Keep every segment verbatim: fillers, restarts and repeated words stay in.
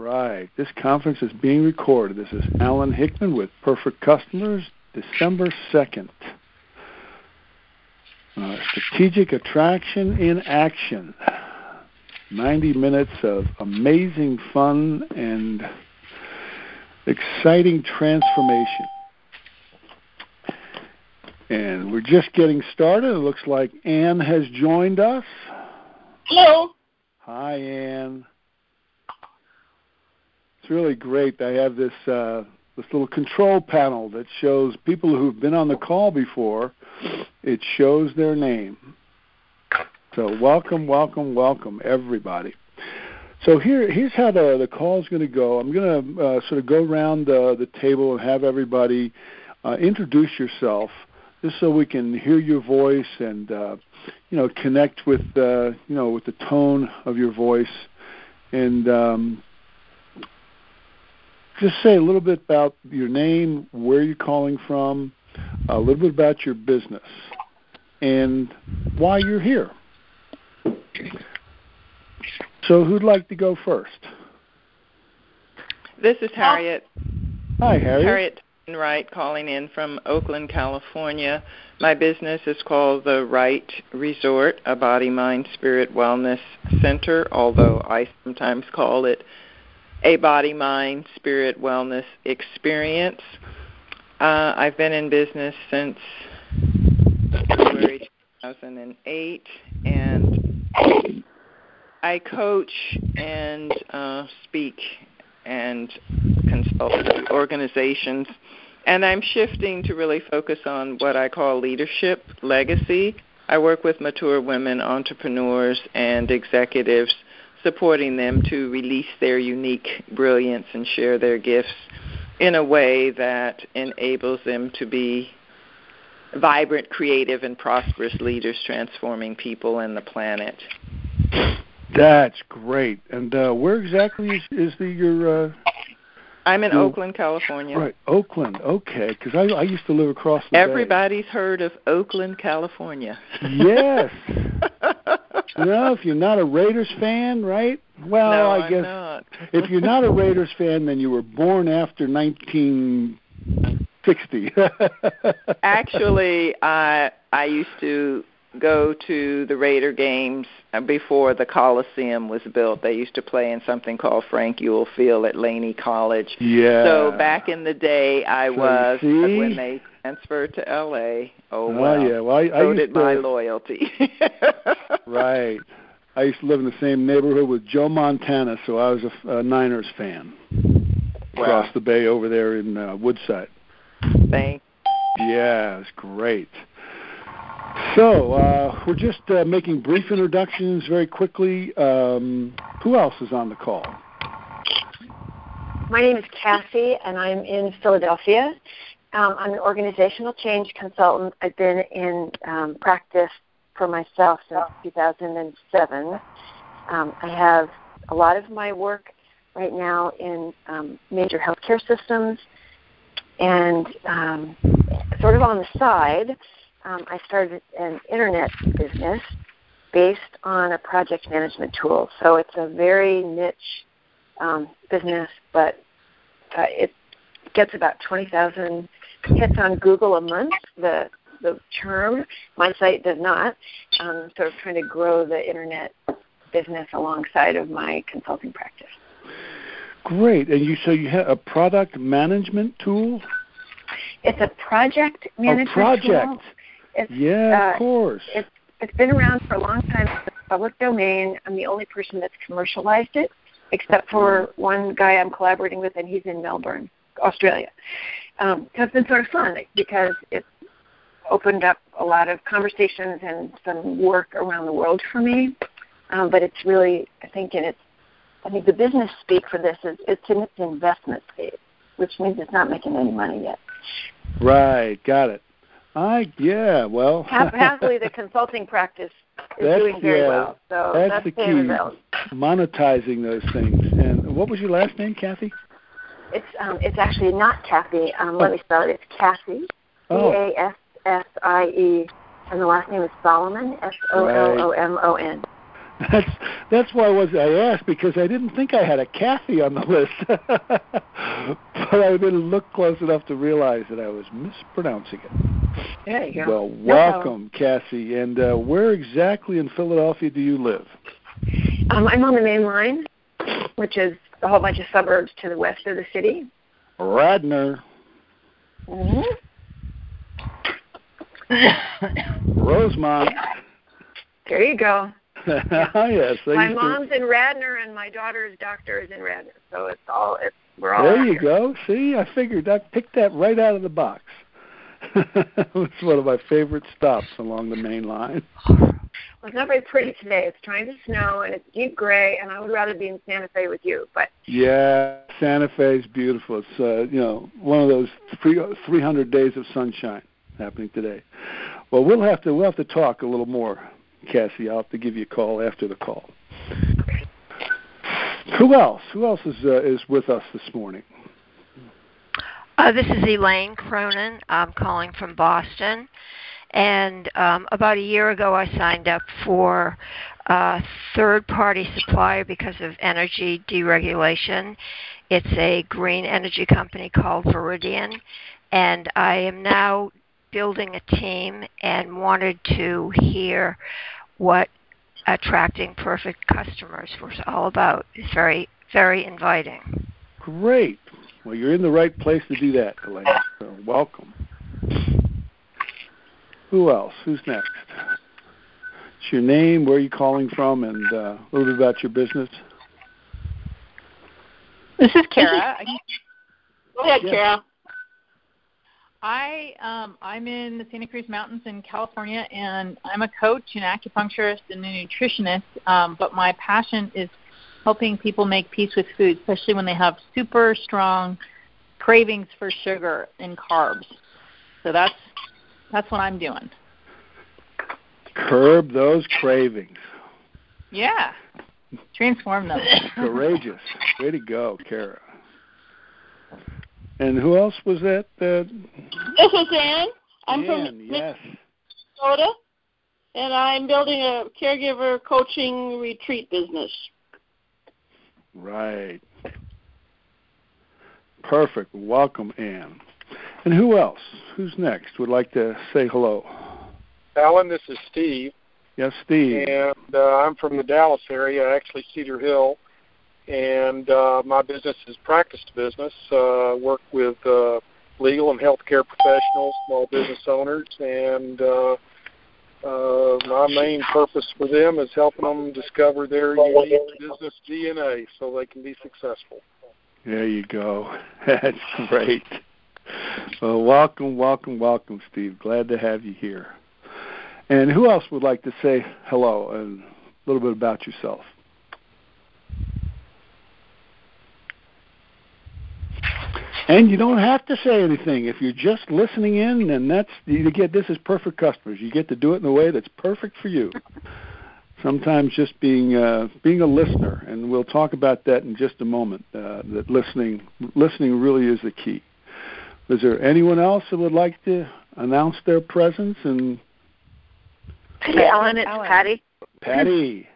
right. This conference is being recorded. This is Alan Hickman with Perfect Customers, December second. Uh, strategic Attraction in Action. ninety minutes of amazing fun and exciting transformation. And we're just getting started. It looks like Ann has joined us. Hello. Hi, Ann. It's really great. I have this uh, this little control panel that shows people who've been on the call before. It shows their name. So welcome, welcome, welcome, everybody. So here, here's how the, the call is going to go. I'm going to uh, sort of go around the, the table and have everybody uh, introduce yourself, just so we can hear your voice and uh, you know connect with uh, you know with the tone of your voice, and um, just say a little bit about your name, where you're calling from, a little bit about your business, and why you're here. So who'd like to go first? This is Harriet. Hi, Harriet. Harriet Wright calling in from Oakland, California. My business is called The Wright Resort, a body, mind, spirit wellness center, although I sometimes call it a body, mind, spirit wellness experience. Uh, I've been in business since February two thousand eight, and I coach and uh, speak and consult with organizations, and I'm shifting to really focus on what I call leadership legacy. I work with mature women entrepreneurs and executives, supporting them to release their unique brilliance and share their gifts in a way that enables them to be vibrant, creative, and prosperous leaders transforming people and the planet. That's great. And uh, where exactly is, is the your... Uh, I'm in your, Oakland, California. Right, Oakland. Okay, because I, I used to live across the Everybody's bay. heard of Oakland, California. Yes. You know, if you're not a Raiders fan, right? Well, no, I I'm guess not. If you're not a Raiders fan, then you were born after nineteen sixty. Actually, I I used to go to the Raider games before the Coliseum was built. They used to play in something called Frank Ewell Field at Laney College. Yeah. So back in the day, I so was, see? but when they transferred to L A, oh, oh well, yeah. well I, I so used did to, my loyalty. Right. I used to live in the same neighborhood with Joe Montana, so I was a, a Niners fan. Wow. Across the bay over there in uh, Woodside. Thanks. Yeah, it's great. So uh, we're just uh, making brief introductions very quickly. Um, who else is on the call? My name is Cassie, and I'm in Philadelphia. Um, I'm an organizational change consultant. I've been in um, practice for myself since two thousand seven. Um, I have a lot of my work right now in um, major healthcare systems, and um, sort of on the side, um, I started an internet business based on a project management tool. So it's a very niche um, business, but uh, it gets about twenty thousand hits on Google a month, the the term. My site does not. Um, sort of trying to grow the internet business alongside of my consulting practice. Great. And you so you have a product management tool? It's a project management oh, project. tool. It's, yeah, uh, of course. It's, it's been around for a long time. It's a public domain. I'm the only person that's commercialized it, except for one guy I'm collaborating with, and he's in Melbourne, Australia. Um, so it's been sort of fun because it's opened up a lot of conversations and some work around the world for me. Um, but it's really, I think, in its, I think the business speak for this is it's in its investment phase, which means it's not making any money yet. Right, got it. I yeah, well. Happily, the consulting practice is that's, doing very yeah, well. So that's, that's the the key. results. Monetizing those things. And what was your last name, Kathy? It's um, it's actually not Kathy. Um, oh. Let me spell it. It's Cassie. C A S S I E, and the last name is Solomon. S O L O M O N. That's that's why I was I asked, because I didn't think I had a Kathy on the list, but I didn't look close enough to realize that I was mispronouncing it. There you go. Well, No welcome, Cassie. And uh, where exactly in Philadelphia do you live? Um, I'm on the main line, which is a whole bunch of suburbs to the west of the city. Radnor. Mm-hmm. Rosemont. There you go. Yeah. Yes. My mom's to... in Radnor, and my daughter's doctor is in Radnor, so it's all it's we're all. There you here. go. See, I figured I picked that right out of the box. It's one of my favorite stops along the main line. Well, it's not very pretty today. It's trying to snow, and it's deep gray, and I would rather be in Santa Fe with you. But yeah, Santa Fe is beautiful. It's uh, you know one of those three hundred days of sunshine happening today. Well, we'll have to we'll have to talk a little more, Cassie. I'll have to give you a call after the call. Who else? Who else is uh, is with us this morning? Uh, this is Elaine Cronin. I'm calling from Boston. And um, about a year ago, I signed up for a third-party supplier because of energy deregulation. It's a green energy company called Viridian. And I am now building a team and wanted to hear what attracting perfect customers was all about. It's very, very inviting. Great. Well, you're in the right place to do that, Elaine. So welcome. Who else? Who's next? What's your name? Where are you calling from? And uh, a little bit about your business. This is Kara. Go ahead, yes. Kara. I um, I'm in the Santa Cruz Mountains in California, and I'm a coach, an acupuncturist, and a nutritionist. Um, but my passion is helping people make peace with food, especially when they have super strong cravings for sugar and carbs. So that's that's what I'm doing. Curb those cravings. Yeah. Transform them. Courageous. Way to go, Kara. And who else was that? Uh, this is Ann. I'm Ann, from yes. Minnesota, and I'm building a caregiver coaching retreat business. Right. Perfect. Welcome, Ann. And who else? Who's next? Would like to say hello? Alan, this is Steve. Yes, Steve. And uh, I'm from the Dallas area, actually Cedar Hill. And uh, my business is practice business. Uh, work with uh, legal and healthcare professionals, small business owners, and uh, uh, my main purpose for them is helping them discover their unique business D N A so they can be successful. There you go. That's great. Well, welcome, welcome, welcome, Steve. Glad to have you here. And who else would like to say hello and a little bit about yourself? And you don't have to say anything. If you're just listening in, then that's you get this is perfect customers. You get to do it in a way that's perfect for you. Sometimes just being uh, being a listener, and we'll talk about that in just a moment. Uh, that listening listening really is the key. Is there anyone else that would like to announce their presence? And Hey, Ellen, it's Ellen. Patty. Patty.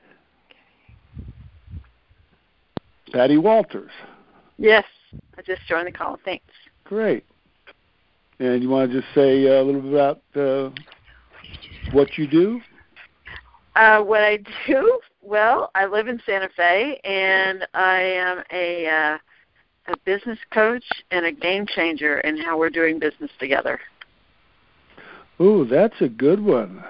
Patty Walters. Yes, I just joined the call. Thanks. Great. And you want to just say a little bit about uh, what you do? Uh, what I do? Well, I live in Santa Fe, and I am a uh, a business coach and a game changer in how we're doing business together. Ooh, that's a good one.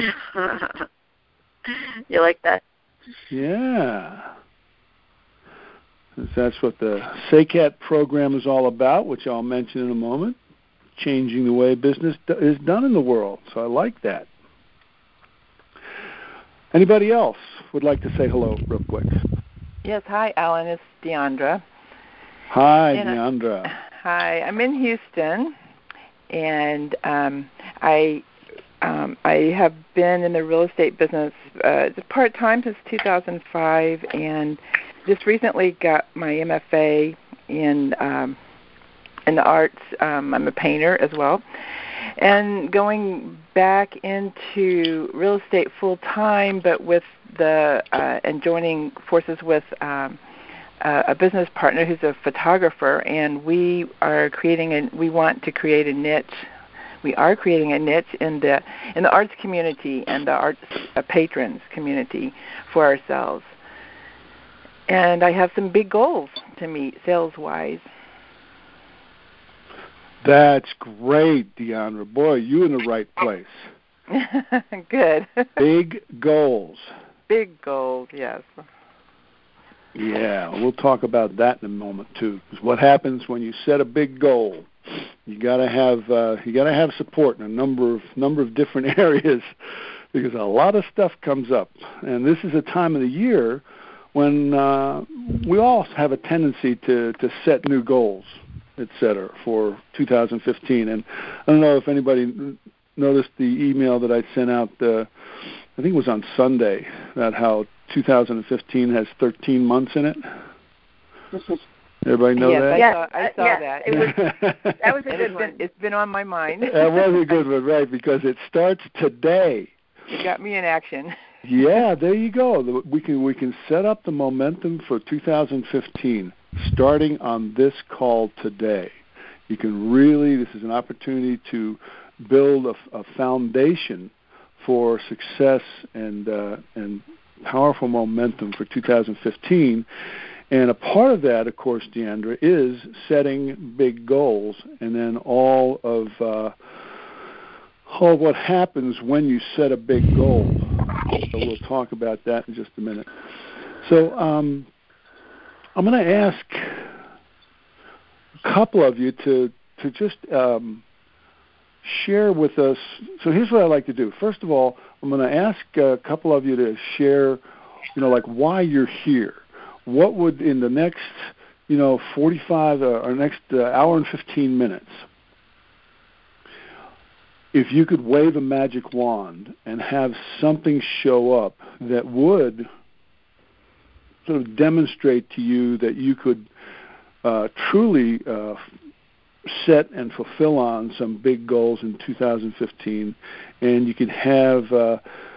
You like that? Yeah. That's what the S A C A T program is all about, which I'll mention in a moment, changing the way business is done in the world. So I like that. Anybody else would like to say hello real quick? Yes, hi, Alan. It's Deandra. Hi, and Deandra. I, hi, I'm in Houston, and um, I um, I have been in the real estate business uh, part-time since two thousand five, and just recently got my M F A in um, in the arts. Um, I'm a painter as well, and going back into real estate full time, but with the uh, and joining forces with um, uh, a business partner who's a photographer, and we are creating and we want to create a niche. We are creating a niche in the in the arts community and the arts uh, patrons community for ourselves. And I have some big goals to meet sales-wise. That's great, Deandra. Boy, you in the right place. Good. Big goals. Big goals, yes. Yeah, we'll talk about that in a moment too. Because what happens when you set a big goal? You gotta have uh, you gotta have support in a number of number of different areas, because a lot of stuff comes up, and this is a time of the year when uh, we all have a tendency to to set new goals, et cetera, for two thousand fifteen. And I don't know if anybody noticed the email that I sent out, uh, I think it was on Sunday, about how two thousand fifteen has thirteen months in it. Everybody know yes, that? I yes, saw, I saw yes, that. It was, that was a good it's one. Been, it's been on my mind. That was a good one, right, because it starts today. You got me in action. Yeah, there you go. We can we can set up the momentum for two thousand fifteen starting on this call today. You can really, this is an opportunity to build a, a foundation for success and uh, and powerful momentum for two thousand fifteen. And a part of that, of course, Deandra, is setting big goals, and then all of uh, all of what happens when you set a big goal. So we'll talk about that in just a minute. So um, I'm going to ask a couple of you to to just um, share with us. So here's what I like to do. First of all, I'm going to ask a couple of you to share, you know, like why you're here. What would, in the next, you know, forty-five uh, or next uh, hour and fifteen minutes, if you could wave a magic wand and have something show up that would sort of demonstrate to you that you could uh, truly uh, set and fulfill on some big goals in two thousand fifteen, and you could have uh,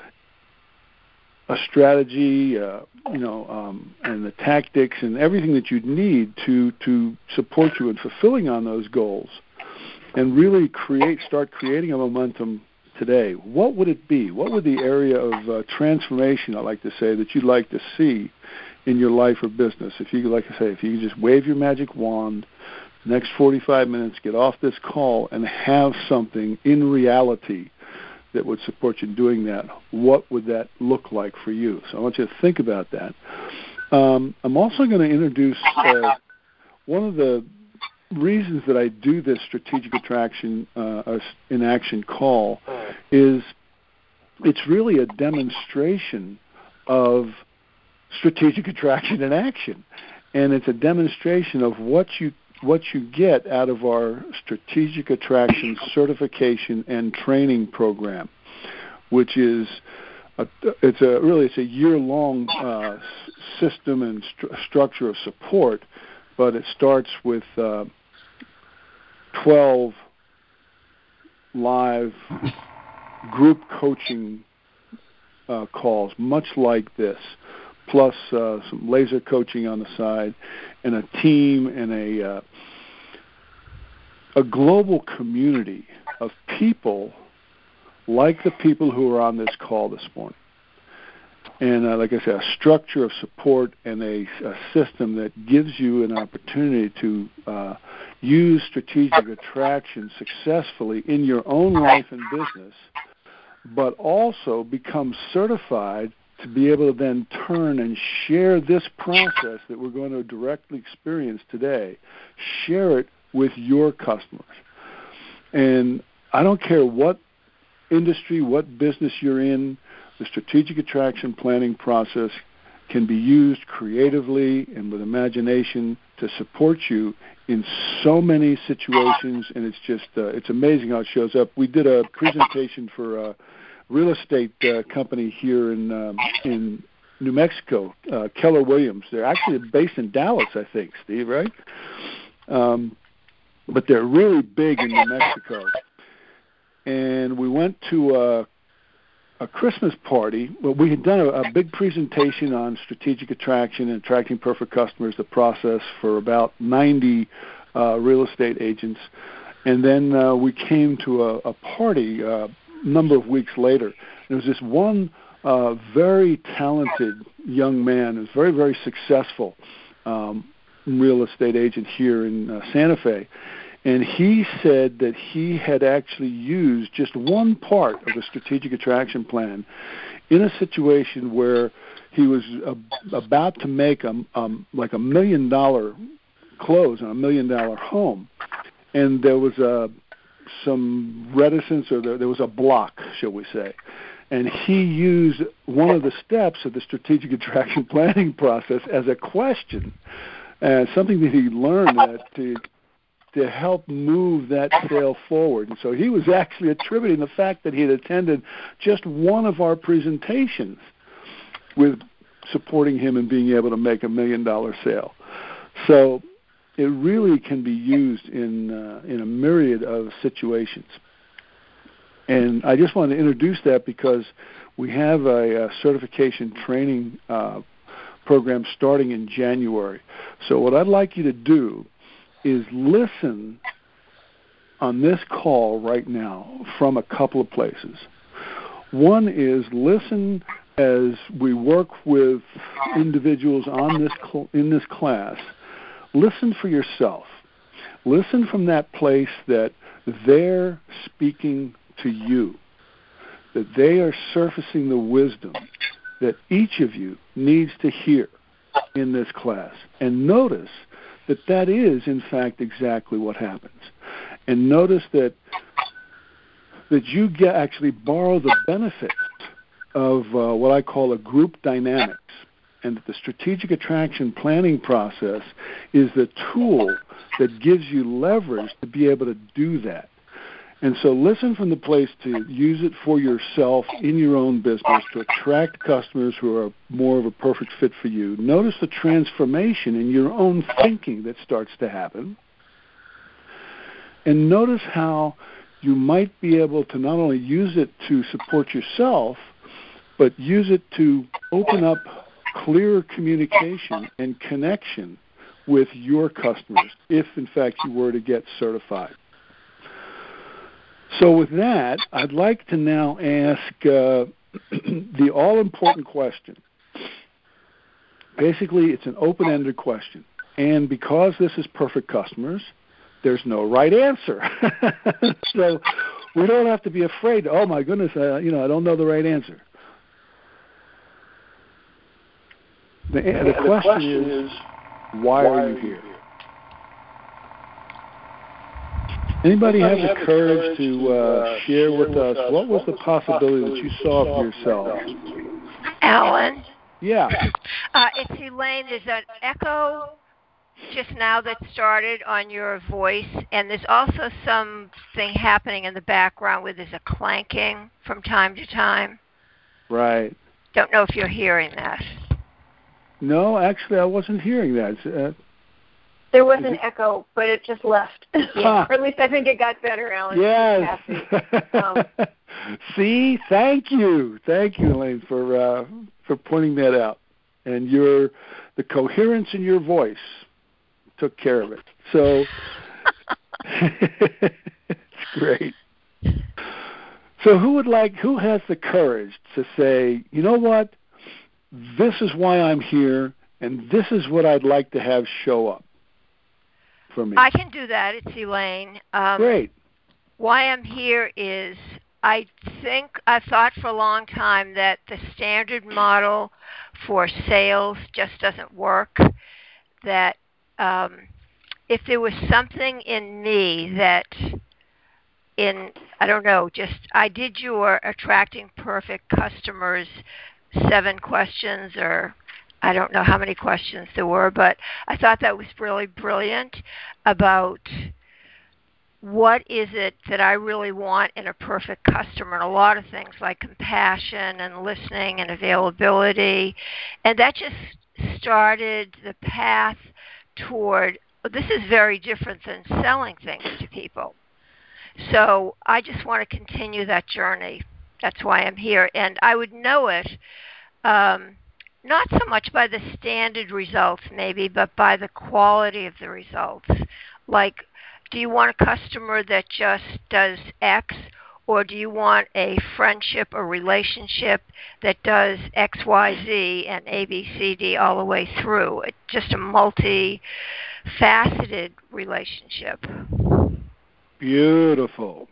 a strategy, uh, you know, um, and the tactics and everything that you'd need to to support you in fulfilling on those goals, and really create, start creating a momentum today. What would it be? What would the area of uh, transformation, I like to say, that you'd like to see in your life or business? If you could, like I say, if you could just wave your magic wand, next forty-five minutes, get off this call and have something in reality that would support you in doing that, what would that look like for you? So I want you to think about that. Um, I'm also going to introduce uh, one of the reasons that I do this strategic attraction uh, in action call is it's really a demonstration of strategic attraction in action, and it's a demonstration of what you what you get out of our strategic attraction certification and training program, which is a, it's a really it's a year-long uh, system and st- structure of support, but it starts with uh, twelve live group coaching uh, calls, much like this, plus uh, some laser coaching on the side, and a team and a uh, a global community of people like the people who are on this call this morning. And uh, like I said, a structure of support and a, a system that gives you an opportunity to uh, use strategic attraction successfully in your own life and business, but also become certified to be able to then turn and share this process that we're going to directly experience today, share it with your customers. And I don't care what industry, what business you're in, the strategic attraction planning process can be used creatively and with imagination to support you in so many situations, and it's just uh, it's amazing how it shows up. We did a presentation for a real estate uh, company here in um, in New Mexico, uh, Keller Williams. They're actually based in Dallas, I think, Steve, right? Um, but they're really big in New Mexico. and we went to a, a Christmas party. Well, we had done a, a big presentation on strategic attraction and attracting perfect customers, the process for about ninety uh, real estate agents. And then uh, we came to a, a party uh, a number of weeks later. There was this one uh, very talented young man who's very, very successful um, real estate agent here in uh, Santa Fe. And he said that he had actually used just one part of the strategic attraction plan in a situation where he was uh, about to make a, um, like a million dollar close on a million dollar home. And there was a, some reticence, or there, there was a block, shall we say. And he used one of the steps of the strategic attraction planning process as a question, uh, something that he learned that to, to help move that sale forward. And so he was actually attributing the fact that he had attended just one of our presentations with supporting him in being able to make a million-dollar sale. So it really can be used in uh, in a myriad of situations. And I just wanted to introduce that because we have a, a certification training uh, program starting in January. So what I'd like you to do is listen on this call right now from a couple of places. One is listen as we work with individuals on this cl- in this class. Listen for yourself. Listen from that place that they're speaking to you, that they are surfacing the wisdom that each of you needs to hear in this class. And notice that that is, in fact, exactly what happens. And notice that that you get actually borrow the benefits of uh, what I call a group dynamics, and that the strategic attraction planning process is the tool that gives you leverage to be able to do that. And so listen from the place to use it for yourself in your own business to attract customers who are more of a perfect fit for you. Notice the transformation in your own thinking that starts to happen. And notice how you might be able to not only use it to support yourself, but use it to open up clearer communication and connection with your customers if, in fact, you were to get certified. So with that, I'd like to now ask uh, the all-important question. Basically, it's an open-ended question. And because this is Perfect Customers, there's no right answer. So we don't have to be afraid, oh, my goodness, uh, you know, I don't know the right answer. The, the, the question, question is, why, why are you here? Anybody, Anybody have the have courage, courage to uh, uh, share with, with us, us what was the possibility that you saw for yourself? Alan? Yeah. Uh, it's Elaine. There's an echo just now that started on your voice, and there's also something happening in the background where there's a clanking from time to time. Right. Don't know if you're hearing that. No, actually, I wasn't hearing that. Uh, There was an echo, but it just left. Yeah. Or at least I think it got better, Alan. Yes. Um, See, thank you, thank you, Elaine, for uh, for pointing that out. And your the coherence in your voice took care of it. So it's great. So who would like? Who has the courage to say, you know what? This is why I'm here, and this is what I'd like to have show up for me. I can do that. It's Elaine. Um, Great. Why I'm here is I think I thought for a long time that the standard model for sales just doesn't work, that um, if there was something in me that in, I don't know, just I did your Attracting Perfect Customers seven questions, or I don't know how many questions there were, but I thought that was really brilliant about what is it that I really want in a perfect customer, and a lot of things like compassion and listening and availability. And that just started the path toward, this is very different than selling things to people. So I just want to continue that journey. That's why I'm here. And I would know it um, not so much by the standard results maybe, but by the quality of the results. Like, do you want a customer that just does X, or do you want a friendship or relationship that does X, Y, Z and A, B, C, D all the way through? It's just a multi-faceted relationship. Beautiful.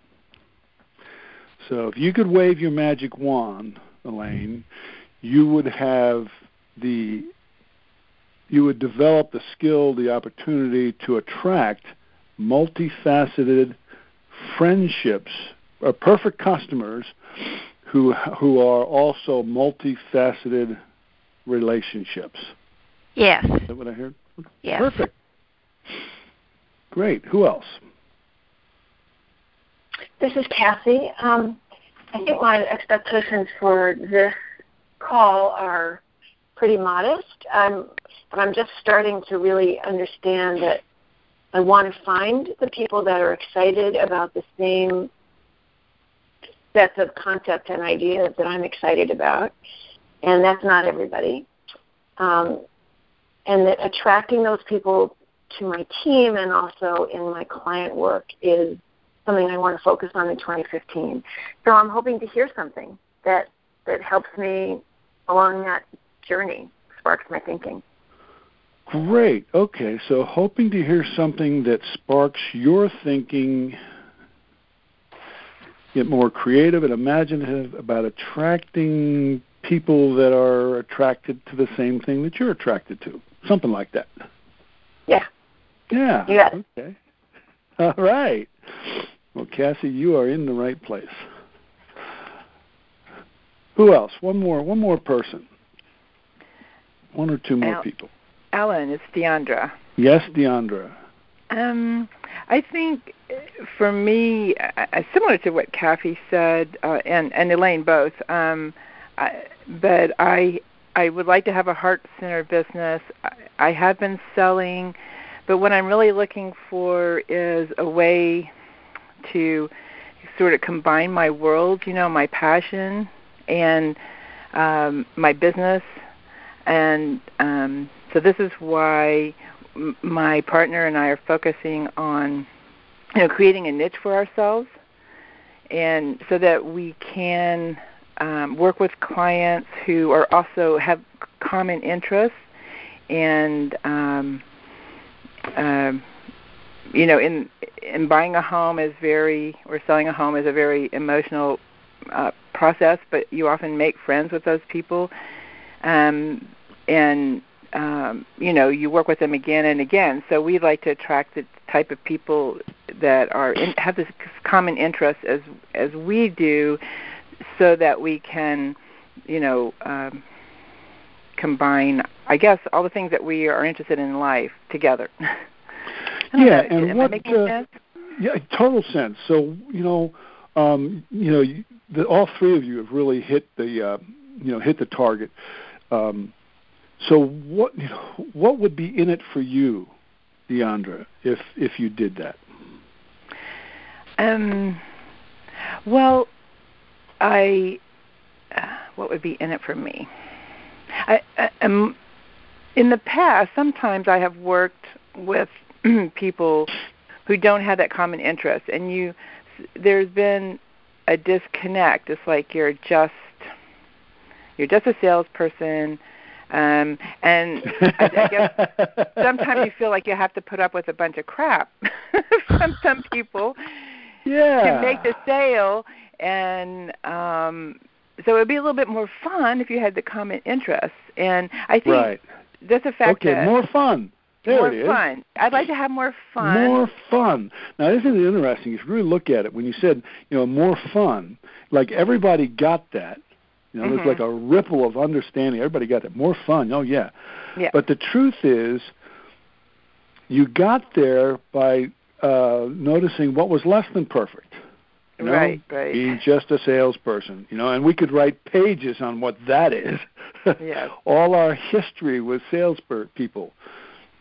So if you could wave your magic wand, Elaine, you would have the, you would develop the skill, the opportunity to attract multifaceted friendships, or perfect customers who who are also multifaceted relationships. Yes. Is that what I heard? Yes. Perfect. Great. Who else? This is Kathy. Um, I think my expectations for this call are pretty modest, um, but I'm just starting to really understand that I want to find the people that are excited about the same sets of concepts and ideas that I'm excited about, and that's not everybody. Um, and that attracting those people to my team and also in my client work is something I want to focus on in twenty fifteen. So I'm hoping to hear something that that helps me along that journey, sparks my thinking. Great. Okay, so hoping to hear something that sparks your thinking, get more creative and imaginative about attracting people that are attracted to the same thing that you're attracted to. Something like that. Yeah. Yeah. Yeah. Okay. All right. Well, Cassie, you are in the right place. Who else? One more. One more person. One or two more Al- people. Ellen, it's Deandra. Yes, Deandra. Um, I think for me, uh, similar to what Kathy said, uh, and, and Elaine both, um, I, but I I would like to have a heart-centered business. I, I have been selling, but what I'm really looking for is a way to sort of combine my world, you know, my passion and um, my business. And um, so this is why m- my partner and I are focusing on, you know, creating a niche for ourselves, and so that we can um, work with clients who are also have common interests, and um, um, you know, in in buying a home is very, or selling a home is a very emotional uh, process, but you often make friends with those people. Um, and, um, you know, you work with them again and again. So we like to attract the type of people that are in, have this common interest as as we do, so that we can, you know, um, combine, I guess, all the things that we are interested in life together. Yeah, know, and am what? I making Uh, sense? Yeah, total sense. So you know, um, you know, you, the, all three of you have really hit the, uh, you know, hit the target. Um, so what, you know, what would be in it for you, Deandra, if if you did that? Um. Well, I. Uh, what would be in it for me? I, I um, in the past, sometimes I have worked with people who don't have that common interest, and you, there's been a disconnect. It's like you're just you're just a salesperson, um, and I, I guess sometimes you feel like you have to put up with a bunch of crap from some people yeah. to make the sale, and um, so it would be a little bit more fun if you had the common interests. And I think right. just the fact okay, that more fun. There more it is. fun. I'd like to have more fun. More fun. Now, isn't it interesting? If you really look at it, when you said, you know, more fun, like everybody got that. You know, mm-hmm. there's like a ripple of understanding. Everybody got that. More fun. Oh, yeah. Yeah. But the truth is, you got there by uh, noticing what was less than perfect. You know, right, right. Being just a salesperson. You know, and we could write pages on what that is. Yes. All our history with salespeople.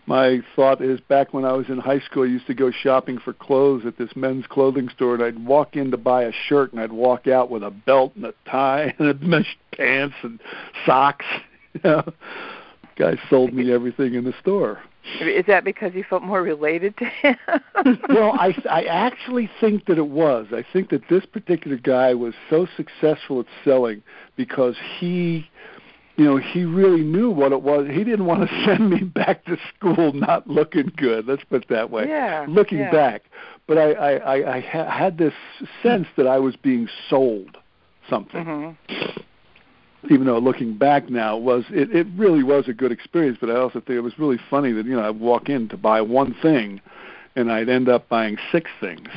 my thought is back when I was in high school, I used to go shopping for clothes at this men's clothing store, and I'd walk in to buy a shirt, and I'd walk out with a belt and a tie and a meshed pants and socks. You know, guys sold me everything in the store. Is that because you felt more related to him? Well, I, I actually think that it was. I think that this particular guy was so successful at selling because he, you know, he really knew what it was. He didn't want to send me back to school not looking good. Let's put it that way. Yeah. Looking yeah. back. But I, I, I, I had this sense that I was being sold something. Mm-hmm. Even though looking back now, it was it, it really was a good experience, but I also think it was really funny that, you know, I'd walk in to buy one thing and I'd end up buying six things.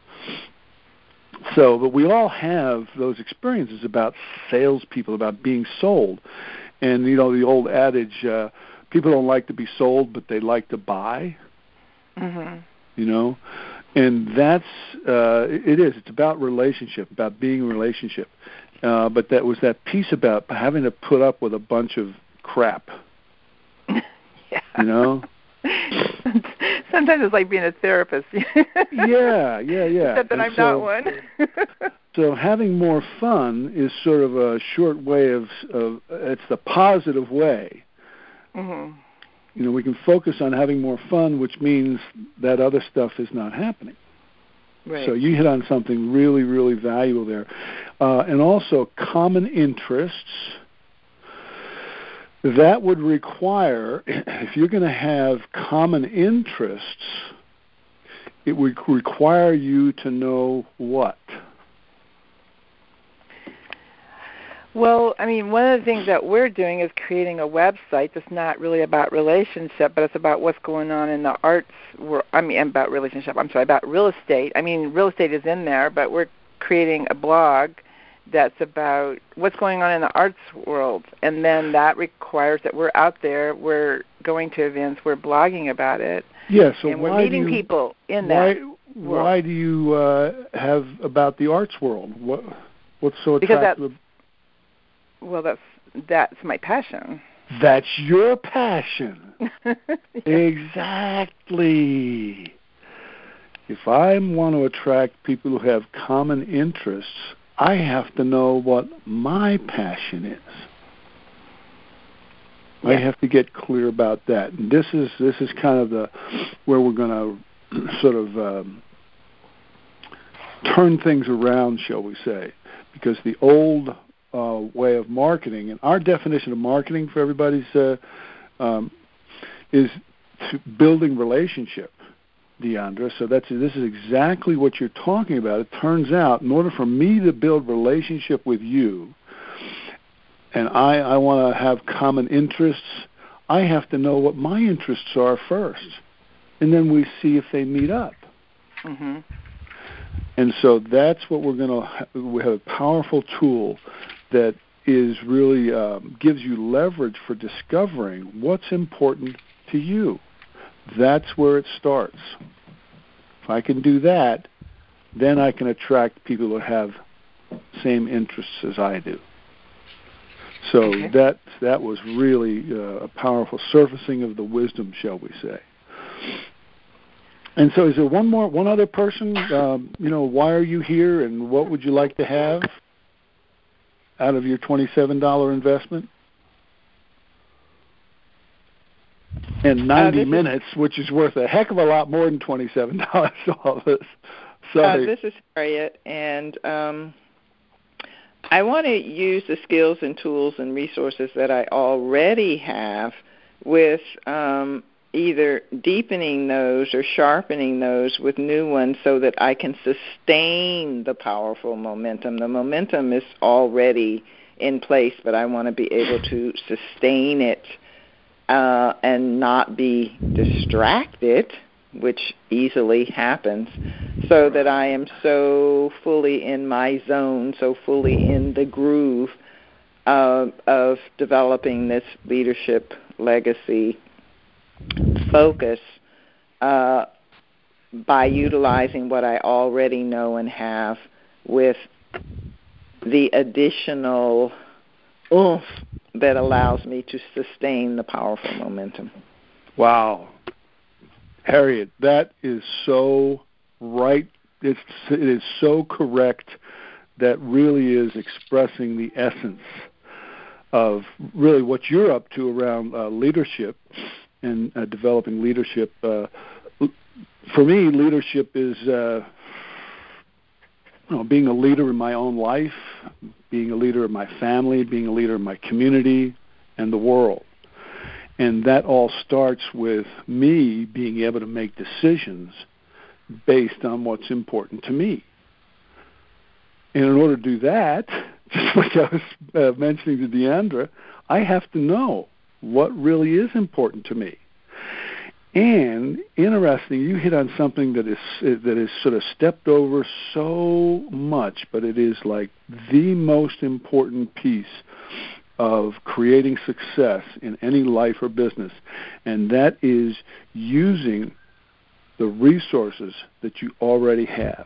So, but we all have those experiences about salespeople, about being sold. And, you know, the old adage, uh, people don't like to be sold, but they like to buy. Mm-hmm. You know? And that's, uh, it is, it's about relationship, about being in a relationship. Uh, but that was that piece about having to put up with a bunch of crap. Yeah. You know? Sometimes it's like being a therapist. yeah, yeah, yeah. Except that and I'm so, not one. So having more fun is sort of a short way of, of it's the positive way. Mm-hmm. You know, we can focus on having more fun, which means that other stuff is not happening. Right. So you hit on something really, really valuable there. Uh, and also common interests. That would require, if you're going to have common interests, it would require you to know what? Well, I mean, one of the things that we're doing is creating a website that's not really about relationship, but it's about what's going on in the arts world. I mean, about relationship. I'm sorry, about real estate. I mean, real estate is in there, but we're creating a blog that's about what's going on in the arts world. And then that requires that we're out there, we're going to events, we're blogging about it. Yeah, so and we're why meeting do you, people in why, that Why world. do you uh, have about the arts world? What, what's so Because attractive? that's, well, that's that's my passion. That's your passion. Yeah. Exactly. If I want to attract people who have common interests, I have to know what my passion is. Yeah. I have to get clear about that. And this is this is kind of the where we're going to sort of um, turn things around, shall we say, because the old uh, way of marketing, and our definition of marketing for everybody's uh, um, is to building relationship, Deandra. So that's this is exactly what you're talking about. It turns out, in order for me to build relationship with you, and I, I want to have common interests, I have to know what my interests are first, and then we see if they meet up. Mm-hmm. And so that's what we're going to have. We have a powerful tool that is really um, gives you leverage for discovering what's important to you. That's where it starts. If I can do that, then I can attract people who have same interests as I do. So okay. that that was really uh, a powerful surfacing of the wisdom, shall we say. And so is there one more, one other person, um, you know, why are you here and what would you like to have out of your twenty-seven dollars investment? And ninety uh, minutes, is, which is worth a heck of a lot more than twenty-seven dollars. All this. Sorry. Uh, this is Harriet, and um, I want to use the skills and tools and resources that I already have with um, either deepening those or sharpening those with new ones so that I can sustain the powerful momentum. The momentum is already in place, but I want to be able to sustain it uh, and not be distracted, which easily happens, so that I am so fully in my zone, so fully in the groove uh, of developing this leadership legacy focus uh, by utilizing what I already know and have with the additional oomph that allows me to sustain the powerful momentum. Wow. Harriet, that is so right. It's, it is so correct. That really is expressing the essence of really what you're up to around uh, leadership and uh, developing leadership. Uh, for me, leadership is uh, you know, being a leader in my own life, being a leader in my family, being a leader in my community, and the world. And that all starts with me being able to make decisions based on what's important to me. And in order to do that, just like I was uh, mentioning to Deandra, I have to know what really is important to me. And interesting, you hit on something that is that is sort of stepped over so much, but it is like the most important piece of creating success in any life or business, and that is using the resources that you already have.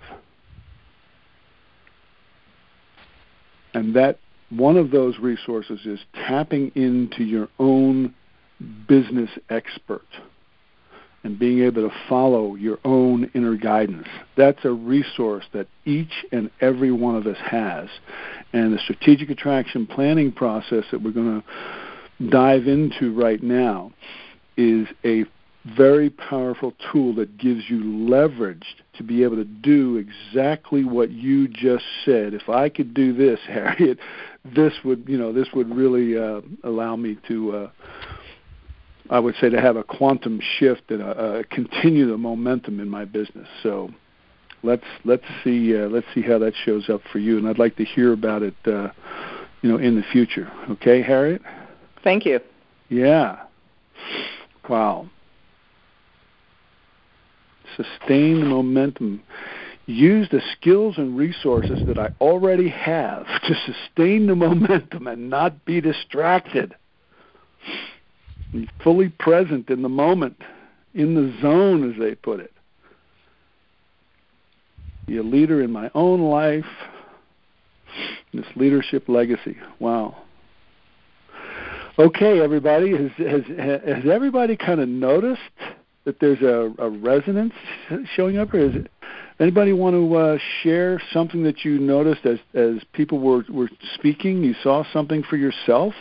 And that one of those resources is tapping into your own business expert and being able to follow your own inner guidance. That's a resource that each and every one of us has. And the strategic attraction planning process that we're going to dive into right now is a very powerful tool that gives you leverage to be able to do exactly what you just said. If I could do this, Harriet, this would, you know, this would really uh, allow me to, uh, I would say, to have a quantum shift and uh, uh, continue the momentum in my business. So let's let's see uh, let's see how that shows up for you, and I'd like to hear about it, uh, you know, in the future. Okay, Harriet? Thank you. Yeah. Wow. Sustain the momentum. Use the skills and resources that I already have to sustain the momentum and not be distracted. Be fully present in the moment, in the zone, as they put it. Be a leader in my own life. This leadership legacy. Wow. Okay, everybody. Has has, has everybody kind of noticed that there's a, a resonance showing up, or is it? Anybody want to uh, share something that you noticed as as people were, were speaking? You saw something for yourself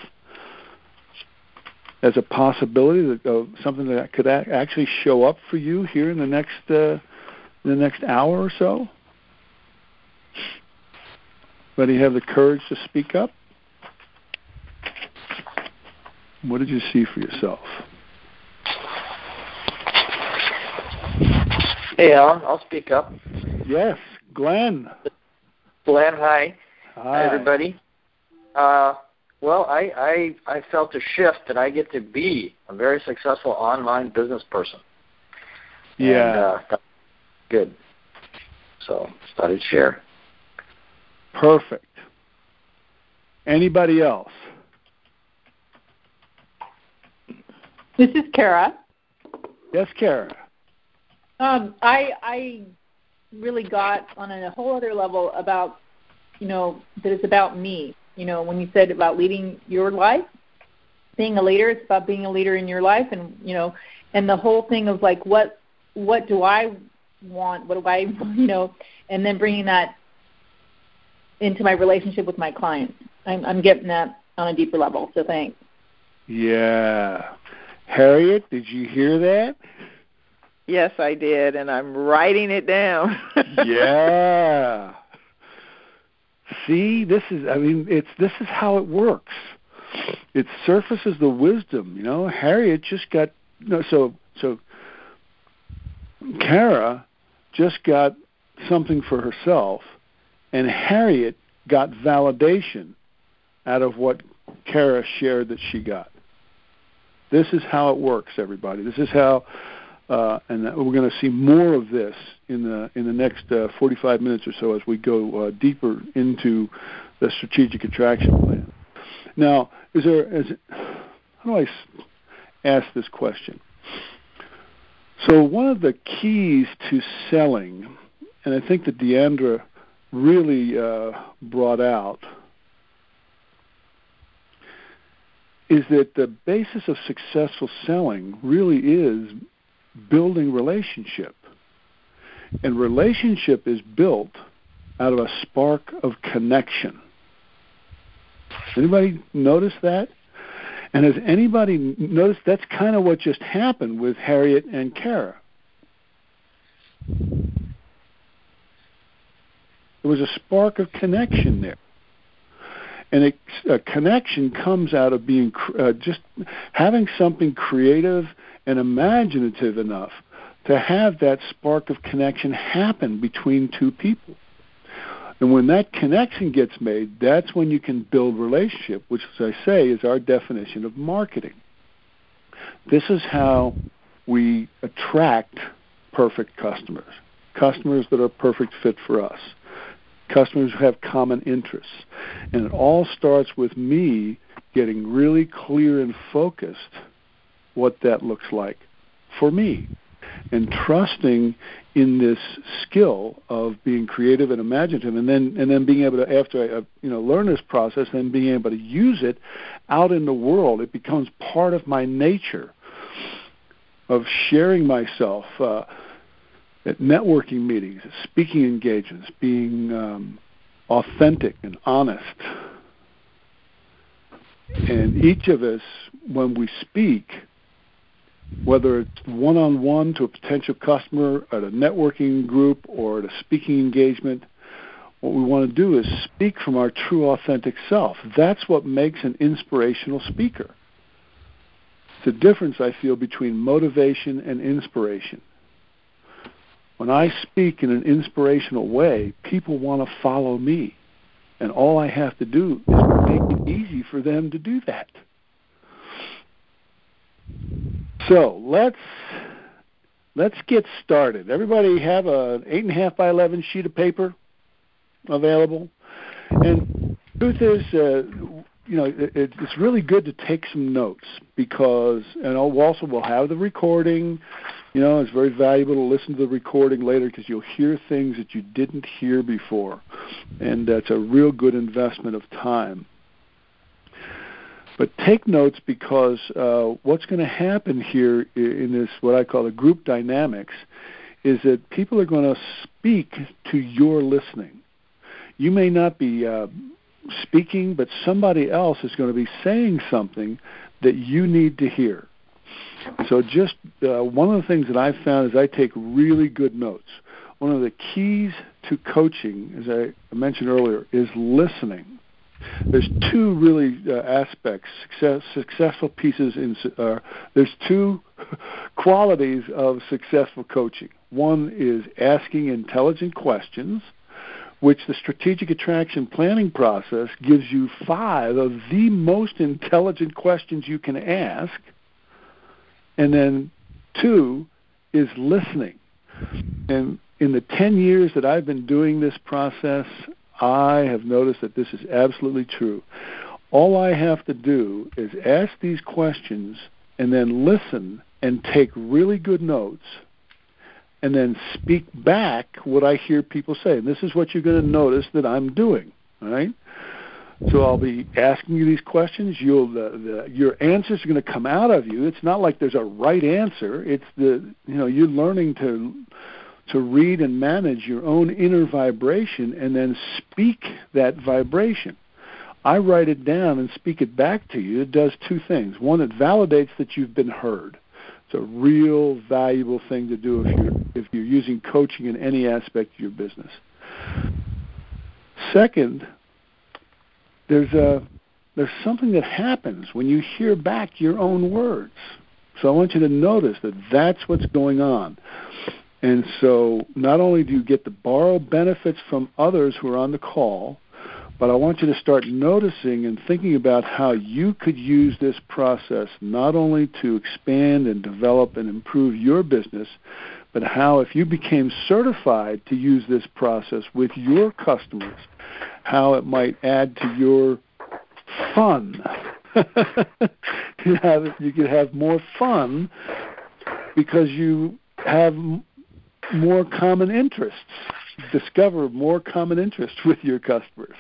as a possibility, that uh, something that could a- actually show up for you here in the next uh, in the next hour or so. Anybody have the courage to speak up? What did you see for yourself? Hey, Alan, I'll speak up. Yes, Glenn. Glenn, hi. Hi, hi everybody. Uh, well, I, I I felt a shift that I get to be a very successful online business person. Yeah. And, uh, that's good. So, started to share. Perfect. Anybody else? This is Kara. Yes, Kara. Um, I I really got on a whole other level about, you know, that it's about me. You know, when you said about leading your life, being a leader, it's about being a leader in your life, and you know, and the whole thing of like what what do I want? What do I, you know, and then bringing that into my relationship with my clients. I'm, I'm getting that on a deeper level. So thanks. Yeah, Harriet, did you hear that? Yes, I did, and I'm writing it down. Yeah. See, this is, I mean, it's this is how it works. It surfaces the wisdom, you know. Harriet just got, no, so, so Kara just got something for herself, and Harriet got validation out of what Kara shared that she got. This is how it works, everybody. This is how... Uh, and we're going to see more of this in the in the next uh, forty-five minutes or so as we go uh, deeper into the strategic attraction plan. Now, is there? Is, how do I ask this question? So one of the keys to selling, and I think that Deandra really uh, brought out, is that the basis of successful selling really is building relationship. And relationship is built out of a spark of connection. Anybody notice that? And has anybody noticed that's kind of what just happened with Harriet and Kara? There was a spark of connection there. And it, a connection comes out of being uh, just having something creative and imaginative enough to have that spark of connection happen between two people. And when that connection gets made, that's when you can build relationship, which, as I say, is our definition of marketing. This is how we attract perfect customers, customers that are a perfect fit for us, customers who have common interests. And it all starts with me getting really clear and focused what that looks like for me, and trusting in this skill of being creative and imaginative, and then and then being able to, after I uh, you know learn this process, then being able to use it out in the world. It becomes part of my nature of sharing myself uh, at networking meetings, at speaking engagements, being um, authentic and honest. And each of us, when we speak, whether it's one-on-one to a potential customer, at a networking group, or at a speaking engagement, what we want to do is speak from our true, authentic self. That's what makes an inspirational speaker. It's the difference, I feel, between motivation and inspiration. When I speak in an inspirational way, people want to follow me. And all I have to do is make it easy for them to do that. So let's let's get started. Everybody have an eight and a half by eleven sheet of paper available. And the truth is, uh, you know, it, it's really good to take some notes because, and also we'll have the recording. You know, it's very valuable to listen to the recording later because you'll hear things that you didn't hear before, and that's a real good investment of time. But take notes because uh, what's going to happen here in this, what I call the group dynamics, is that people are going to speak to your listening. You may not be uh, speaking, but somebody else is going to be saying something that you need to hear. So just uh, one of the things that I've found is I take really good notes. One of the keys to coaching, as I mentioned earlier, is listening. There's two really uh, aspects, success, successful pieces in, uh, there's two qualities of successful coaching. One is asking intelligent questions, which the strategic attraction planning process gives you five of the most intelligent questions you can ask. And then two is listening. And in the ten years that I've been doing this process, I have noticed that this is absolutely true. All I have to do is ask these questions and then listen and take really good notes and then speak back what I hear people say. And this is what you're going to notice that I'm doing, all right? So I'll be asking you these questions. You'll the, the, your answers are going to come out of you. It's not like there's a right answer. It's the you know you're learning to to read and manage your own inner vibration and then speak that vibration. I write it down and speak it back to you. It does two things. One, it validates that you've been heard. It's a real valuable thing to do if you're if you're using coaching in any aspect of your business. Second, there's a there's something that happens when you hear back your own words. So I want you to notice that that's what's going on. And so not only do you get to borrow benefits from others who are on the call, but I want you to start noticing and thinking about how you could use this process not only to expand and develop and improve your business, but how if you became certified to use this process with your customers, how it might add to your fun. you, have, you could have more fun because you have more common interests, discover more common interests with your customers.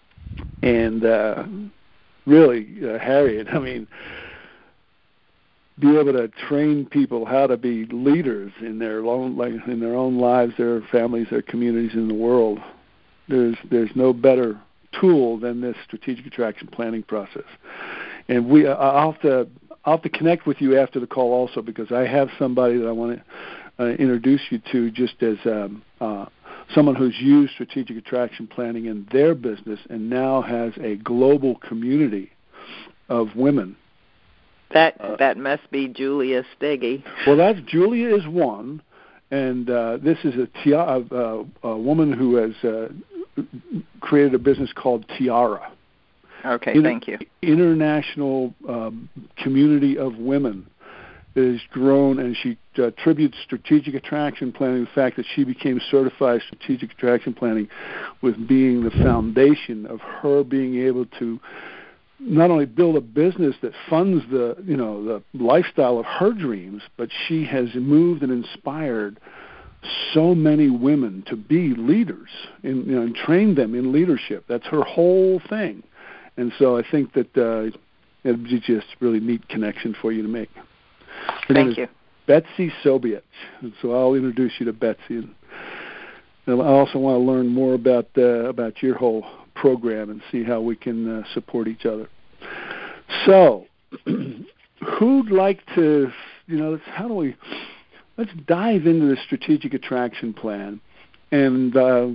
And uh, really, uh, Harriet, I mean, be able to train people how to be leaders in their own, like in their own lives, their families, their communities, in the world. There's there's no better tool than this strategic attraction planning process. And we, I'll have to I'll have to connect with you after the call also, because I have somebody that I want to uh, introduce you to, just as um, uh, someone who's used strategic attraction planning in their business and now has a global community of women. That uh, that must be Julia Steggy. Well, that's Julia is one, and uh, this is a, tia- uh, a woman who has uh, created a business called Tiara. Okay, Inter- thank you. International um, community of women that has grown, and she uh, attributes strategic attraction planning, the fact that she became certified strategic attraction planning, with being the foundation of her being able to not only build a business that funds the, you know, the lifestyle of her dreams, but she has moved and inspired so many women to be leaders, in, you know, and train them in leadership. That's her whole thing. And so I think that uh, it'd be just a really neat connection for you to make. Her Thank you. Betsy Sobiech. And so I'll introduce you to Betsy. And I also want to learn more about uh, about your whole program and see how we can uh, support each other. So, who'd like to, you know, let's, how do we, let's dive into the strategic attraction plan. And uh,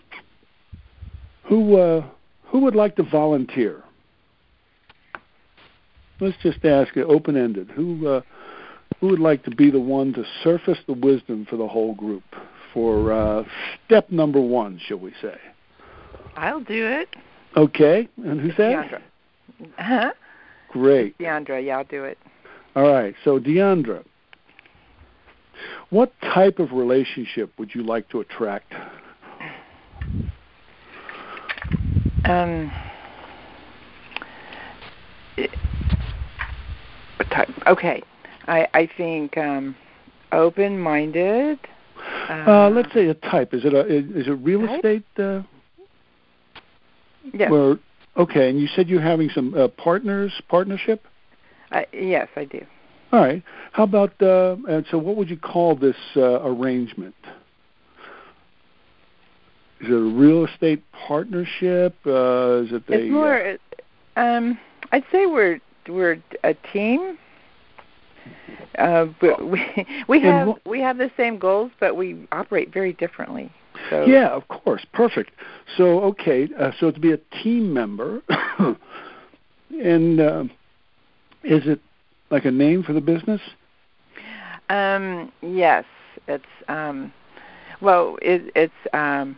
who uh, who would like to volunteer? Let's just ask it open-ended. Who uh, who would like to be the one to surface the wisdom for the whole group for uh, step number one, shall we say? I'll do it. Okay. And who's that? Deandra. Huh? Great. Deandra, yeah, I'll do it. All right. So, Deandra, what type of relationship would you like to attract? Um, it, what type? Okay. I, I think um, open-minded. Uh, uh, let's say a type. Is it a is it real type? estate? Uh, yes. Where, okay, and you said you're having some uh, partners partnership. Uh, yes, I do. All right. How about uh, and so? What would you call this uh, arrangement? Is it a real estate partnership? Uh, is it a? It's more. Uh, um, I'd say we're we're a team. Uh, but we we have what, we have the same goals, but we operate very differently. So. Yeah, of course, perfect. So okay, uh, so to be a team member, and uh, is it like a name for the business? Um, yes, it's um, well, it, it's um,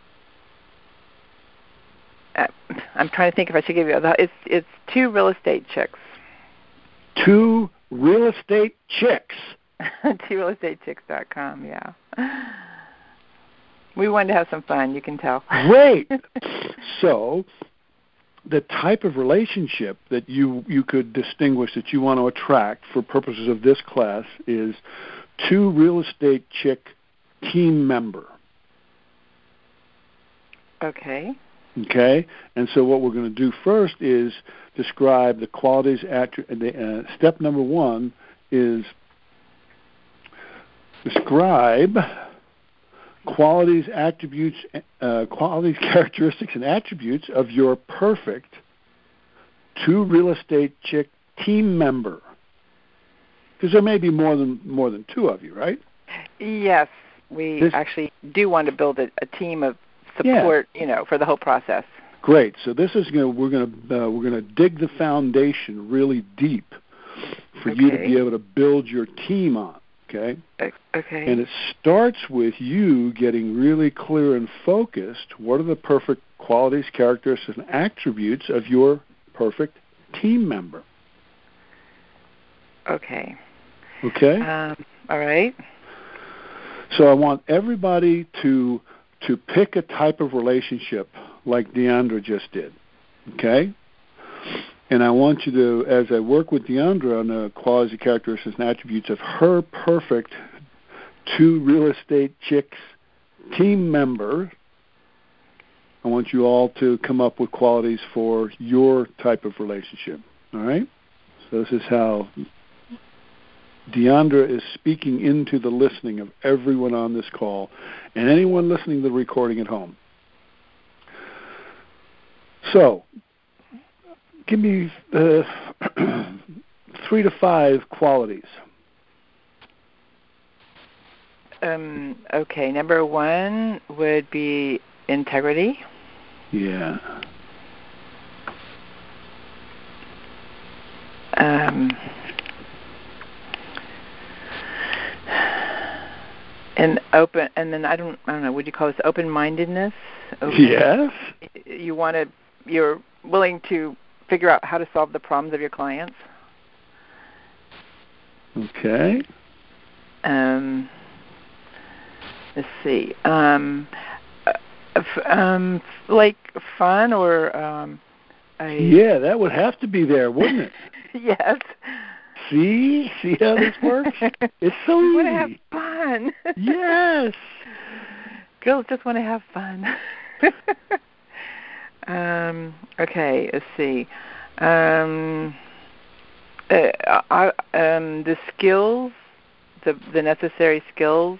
uh, I'm trying to think if I should give you it's it's two real estate chicks. Two real estate chicks. two real estate chicks dot com. Yeah. We wanted to have some fun, you can tell. Great. So, the type of relationship that you, you could distinguish that you want to attract for purposes of this class is two real estate chick team member. Okay. Okay. And so what we're going to do first is describe the qualities. Attri- the, uh, step number one is describe qualities, attributes, uh, qualities, characteristics, and attributes of your perfect two real estate chick team member. Because there may be more than more than two of you, right? Yes, we this, actually do want to build a, a team of support, yeah. you know, for the whole process. Great. So this is going to we're going to uh, we're going to dig the foundation really deep for okay. you to be able to build your team on. Okay. Okay. And it starts with you getting really clear and focused. What are the perfect qualities, characteristics, and attributes of your perfect team member? Okay. Okay. Um, all right. So I want everybody to to pick a type of relationship like Deandra just did. Okay. And I want you to, as I work with Deandra on the qualities, characteristics, and attributes of her perfect two real estate chicks team member, I want you all to come up with qualities for your type of relationship. All right? So this is how Deandra is speaking into the listening of everyone on this call and anyone listening to the recording at home. So, give me uh, three to five qualities. Um, okay, number one would be integrity. Yeah. Um, and open, and then I don't, I don't know. Would you call this open-mindedness? Open, yes. You want to, you're willing to figure out how to solve the problems of your clients. Okay. Um. Let's see. Um, uh, um, like fun or um, a... yeah, that would have to be there, wouldn't it? Yes. See, see how this works? It's so easy. We want to have fun. Yes. Girls just want to have fun. um, okay. Let's see. Um, uh, I, um, the skills, the the necessary skills.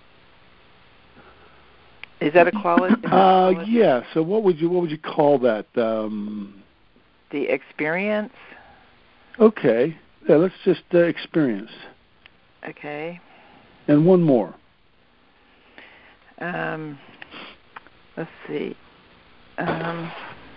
Is that a quality? Uh, yeah. So what would you what would you call that? Um, the experience. Okay. Yeah. Let's just uh, experience. Okay. And one more. Um. Let's see. Um.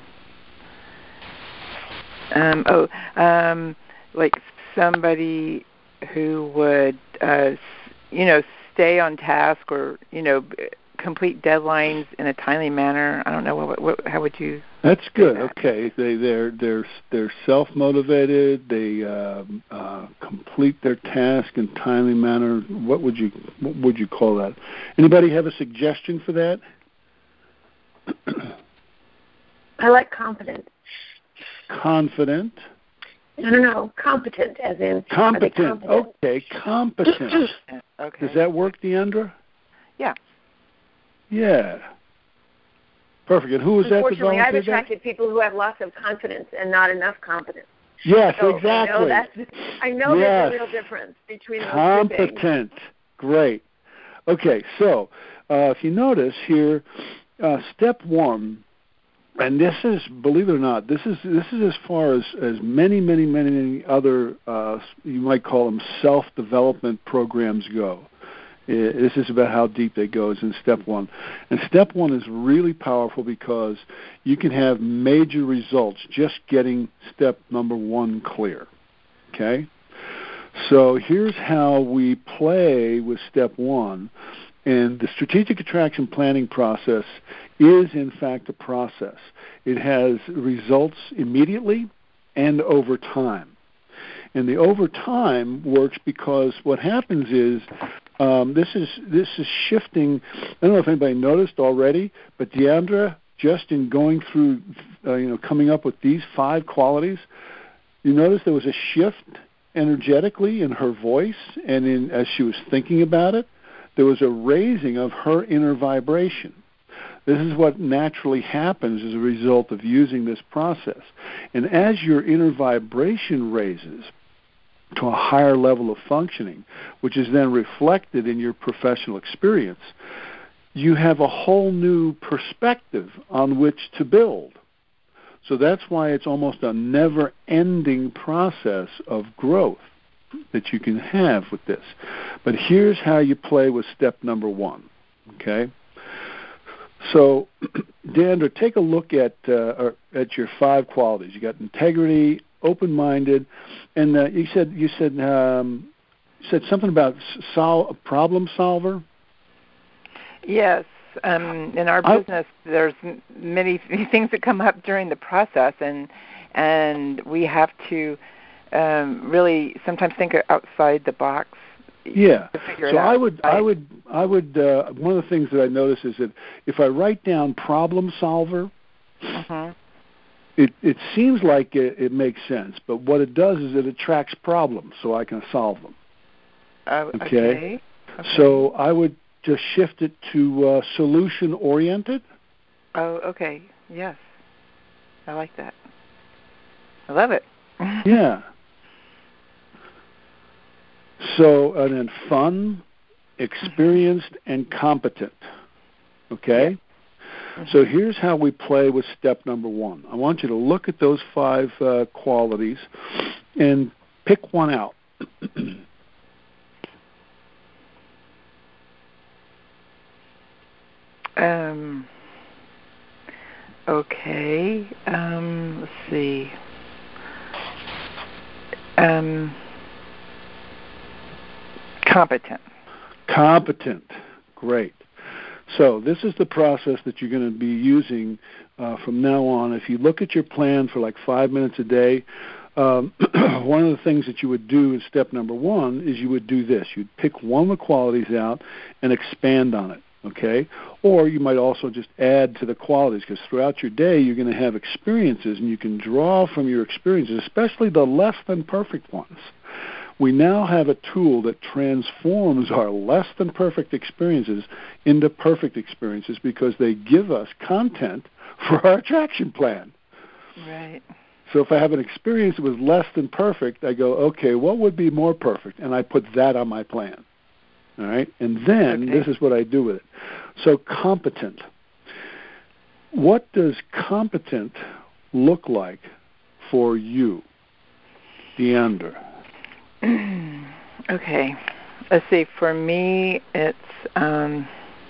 Um. Oh. Um. Like somebody who would, uh, you know, stay on task or you know. complete deadlines in a timely manner. I don't know what, what how would you? That's good. That? Okay, they they're they're they're self motivated. They uh, uh, complete their task in timely manner. What would you what would you call that? Anybody have a suggestion for that? I like confident. Confident. No, no, no. Competent, as in competent. competent? Okay, competent. Okay. Does that work, Deandra? Yeah. Yeah. Perfect. And who was that that Unfortunately, I've volunteered attracted that? people who have lots of confidence and not enough competence. Yes, so exactly. I know, that's, I know yes. there's a real difference between those competent. two things. Great. Okay, so uh, if you notice here, uh, step one, and this is, believe it or not, this is this is as far as, as many, many, many, many other, uh, you might call them self-development programs go. This is about how deep they go is in step one. And step one is really powerful because you can have major results just getting step number one clear. Okay? So here's how we play with step one. And the strategic attraction planning process is, in fact, a process. It has results immediately and over time. And the over time works because what happens is um, this is this is shifting. I don't know if anybody noticed already, but Deandra, just in going through, uh, you know, coming up with these five qualities, you notice there was a shift energetically in her voice, and in as she was thinking about it, there was a raising of her inner vibration. This is what naturally happens as a result of using this process. And as your inner vibration raises to a higher level of functioning, which is then reflected in your professional experience, you have a whole new perspective on which to build. So that's why it's almost a never-ending process of growth that you can have with this. But here's how you play with step number one, okay? So, Deandra, take a look at uh, at your five qualities. You got integrity, open-minded, and uh, you said you said um, you said something about sol- a problem solver. Yes, um, in our I, business, there's many things that come up during the process, and and we have to um, really sometimes think outside the box. Yeah. So I would, I, I would, I would. Uh, one of the things that I notice is that if I write down problem solver, uh-huh. it it seems like it, it makes sense, but what it does is it attracts problems, so I can solve them. Uh, okay? okay. okay. So I would just shift it to uh, solution oriented. Oh, okay. Yes, I like that. I love it. Yeah. So, and then fun, experienced, and competent. Okay? Yeah. Mm-hmm. So here's how we play with step number one. I want you to look at those five uh, qualities and pick one out. um. Okay. Um. Let's see. Um. Competent. Competent. Great. So this is the process that you're going to be using uh, from now on. If you look at your plan for like five minutes a day, um, one of the things that you would do in step number one is you would do this. You'd pick one of the qualities out and expand on it, okay? Or you might also just add to the qualities, because throughout your day you're going to have experiences, and you can draw from your experiences, especially the less than perfect ones. We now have a tool that transforms our less than perfect experiences into perfect experiences, because they give us content for our attraction plan. Right. So if I have an experience that was less than perfect, I go, okay, what would be more perfect? And I put that on my plan. All right? And then okay. This is what I do with it. So competent. What does competent look like for you, Deandra? Okay. Let's see. For me, it's um,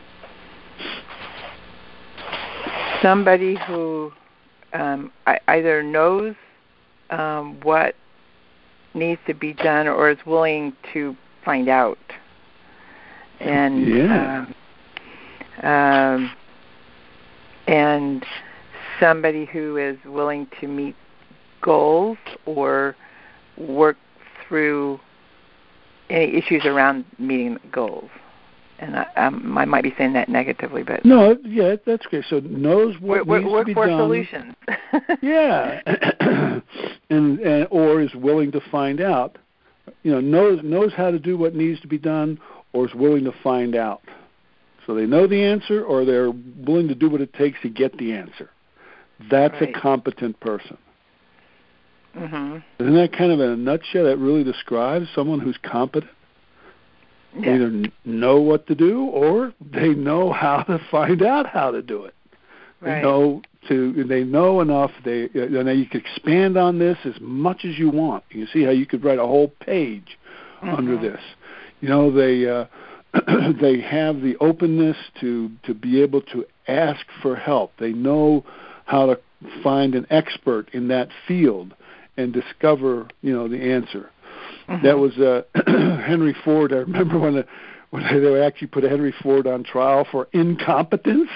somebody who um, I, either knows um, what needs to be done or is willing to find out. And yeah. um, um, and somebody who is willing to meet goals or work through any issues around meeting goals. And I, um, I might be saying that negatively, but no, yeah, that's okay. So knows what work, needs work to be for done. Solutions. Yeah, and, and or is willing to find out. You know, knows knows how to do what needs to be done, or is willing to find out. So they know the answer, or they're willing to do what it takes to get the answer. That's right. A competent person. Mm-hmm. Isn't that kind of in a nutshell that really describes someone who's competent? Yeah. They either know what to do, or they know how to find out how to do it. Right. They know to. They know enough. They and you can expand on this as much as you want. You can see how you could write a whole page mm-hmm. under this. You know, they uh, they have the openness to to be able to ask for help. They know how to find an expert in that field and discover, you know, the answer. Mm-hmm. That was uh, Henry Ford. I remember when, the, when they actually put Henry Ford on trial for incompetence.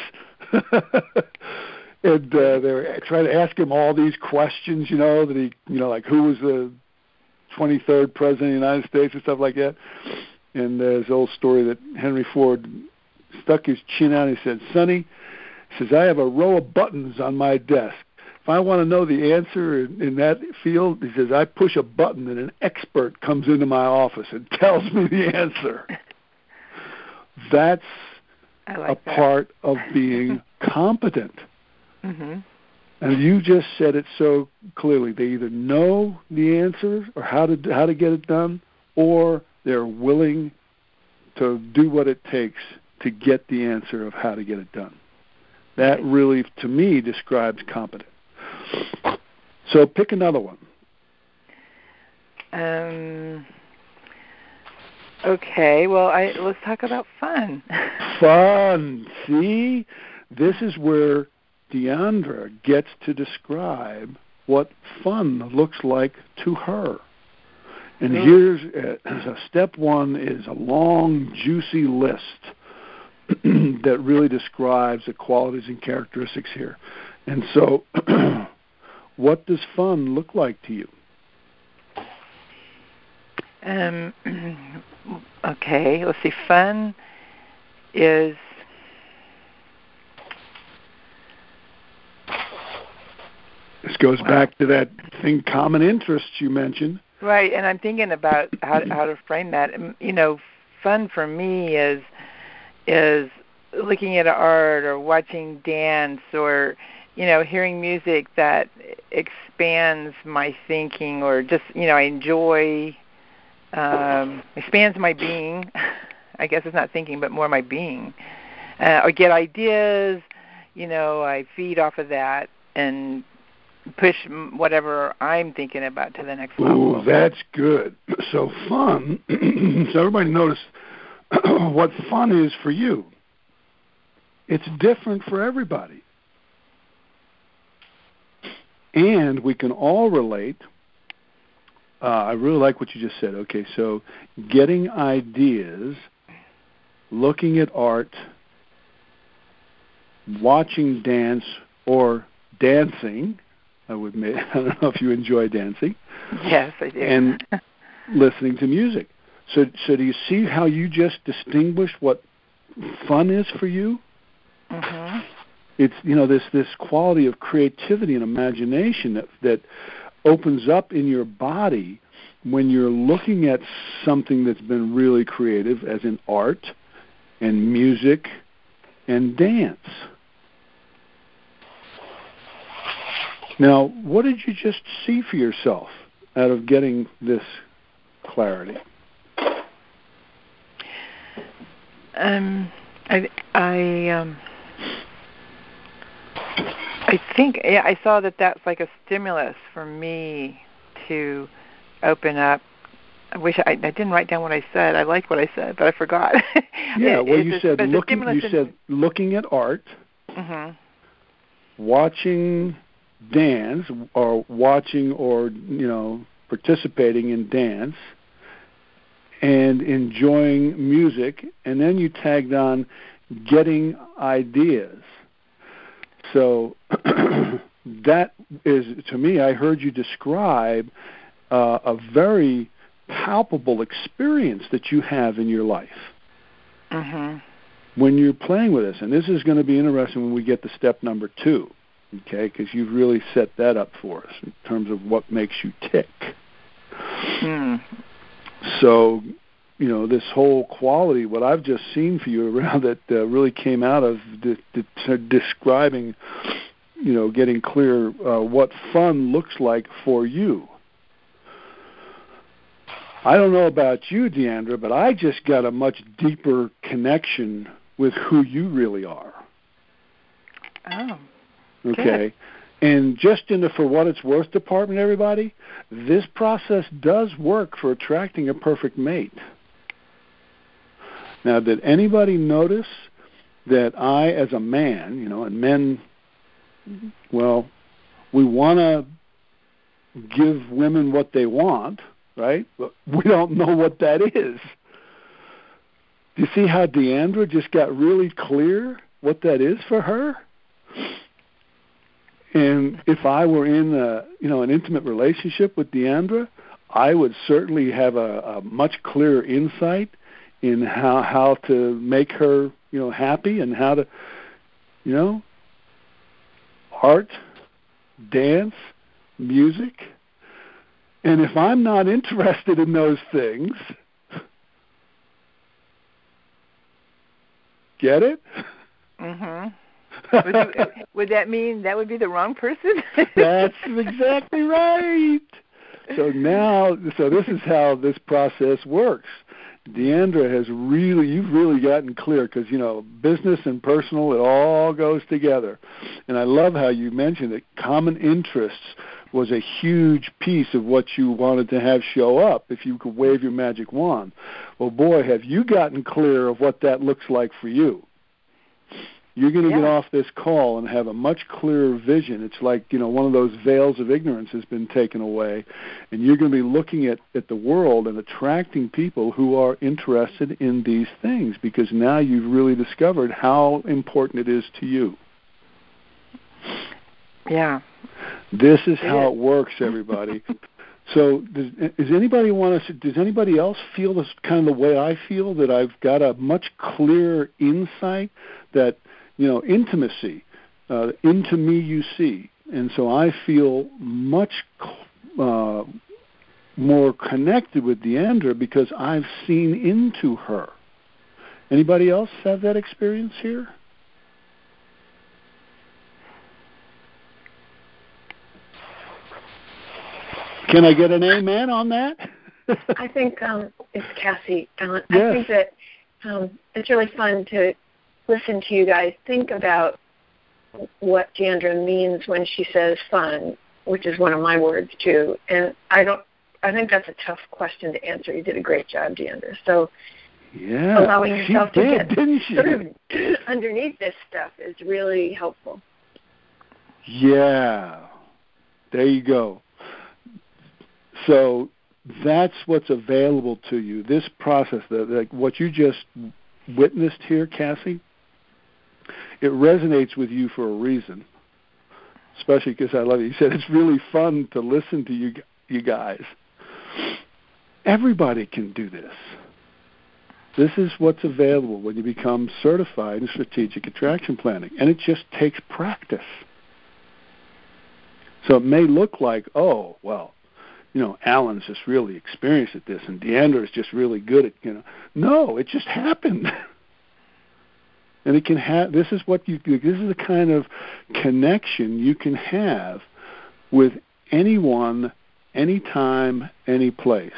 And uh, they were trying to ask him all these questions, you know, that he, you know, like who was the twenty-third president of the United States and stuff like that. And there's an old story that Henry Ford stuck his chin out and he said, Sonny, he says, I have a row of buttons on my desk. If I want to know the answer in, in that field, he says, I push a button and an expert comes into my office and tells me the answer. That's like a that. part of being competent. Mm-hmm. And you just said it so clearly. They either know the answer or how to how to get it done, or they're willing to do what it takes to get the answer of how to get it done. That really, to me, describes competent. So pick another one. Um. Okay. Well, I, let's talk about fun. Fun. See, this is where Deandra gets to describe what fun looks like to her. And mm. here's uh, so step one is a long, juicy list that really describes the qualities and characteristics here. And so, what does fun look like to you? Um. Okay. Let's see. Fun is. This goes wow. back to that thing, common interests you mentioned. Right, and I'm thinking about how how to frame that. You know, fun for me is is looking at art or watching dance or, you know, hearing music that expands my thinking, or just, you know, I enjoy um, expands my being. I guess it's not thinking, but more my being. Uh, or get ideas, you know, I feed off of that and push whatever I'm thinking about to the next level. Ooh, that's good. So fun. So everybody notice what fun is for you. It's different for everybody. And we can all relate. Uh, I really like what you just said. Okay, so getting ideas, looking at art, watching dance or dancing. I would admit, I don't know if you enjoy dancing. Yes, I do. And listening to music. So, so do you see how you just distinguish what fun is for you? Mm-hmm. It's, you know, this this quality of creativity and imagination that that opens up in your body when you're looking at something that's been really creative, as in art and music and dance. Now, what did you just see for yourself out of getting this clarity? Um, I, I, um, I think, yeah, I saw that that's like a stimulus for me to open up. I wish I, I didn't write down what I said. I liked what I said, but I forgot. Yeah, it, well, you a, said looking. You in, said looking at art, mm-hmm. watching dance, or watching, or you know, participating in dance, and enjoying music, and then you tagged on getting ideas. So that is, to me, I heard you describe uh, a very palpable experience that you have in your life mm-hmm. when you're playing with this. And this is going to be interesting when we get to step number two, okay, because you've really set that up for us in terms of what makes you tick. Mm. So, you know, this whole quality, what I've just seen for you around that uh, really came out of the, the, the describing, you know, getting clear uh, what fun looks like for you. I don't know about you, Deandra, but I just got a much deeper connection with who you really are. Oh, okay. Good. And just in the for what it's worth department, everybody, this process does work for attracting a perfect mate. Now, did anybody notice that I, as a man, you know, and men, well, we want to give women what they want, right? But we don't know what that is. Do you see how Deandra just got really clear what that is for her? And if I were in a, you know, an intimate relationship with Deandra, I would certainly have a, a much clearer insight in how how to make her, you know, happy, and how to, you know, art, dance, music. And if I'm not interested in those things, get it? Mm-hmm. Would, you, would that mean that would be the wrong person? That's exactly right. So now, so this is how this process works. Deandra has really, you've really gotten clear, because, you know, business and personal, it all goes together. And I love how you mentioned that common interests was a huge piece of what you wanted to have show up if you could wave your magic wand. Well, boy, have you gotten clear of what that looks like for you. You're going to yeah. get off this call and have a much clearer vision. It's like, you know, one of those veils of ignorance has been taken away, and you're going to be looking at, at the world and attracting people who are interested in these things, because now you've really discovered how important it is to you. Yeah. This is how it works, everybody. So does, does anybody want to, does anybody else feel this kind of the way I feel, that I've got a much clearer insight that, you know, intimacy, uh, into me you see. And so I feel much uh, more connected with Deandra because I've seen into her. Anybody else have that experience here? Can I get an amen on that? I think um, it's Cassie, Ellen. Yes. I think that um, it's really fun to listen to you guys think about what Deandra means when she says fun, which is one of my words too. And I don't. I think that's a tough question to answer. You did a great job, Deandra. So yeah, allowing yourself she to did, get didn't she? sort of underneath this stuff is really helpful. Yeah, there you go. So that's what's available to you. This process, that like what you just witnessed here, Cassie, it resonates with you for a reason. Especially because I love it. You said it's really fun to listen to you, you guys. Everybody can do this. This is what's available when you become certified in strategic attraction planning, and it just takes practice. So it may look like, oh, well, you know, Alan's just really experienced at this, and Deandra is just really good at, you know. No, it just happened. And it can have. This is what you. This is the kind of connection you can have with anyone, anytime, any place.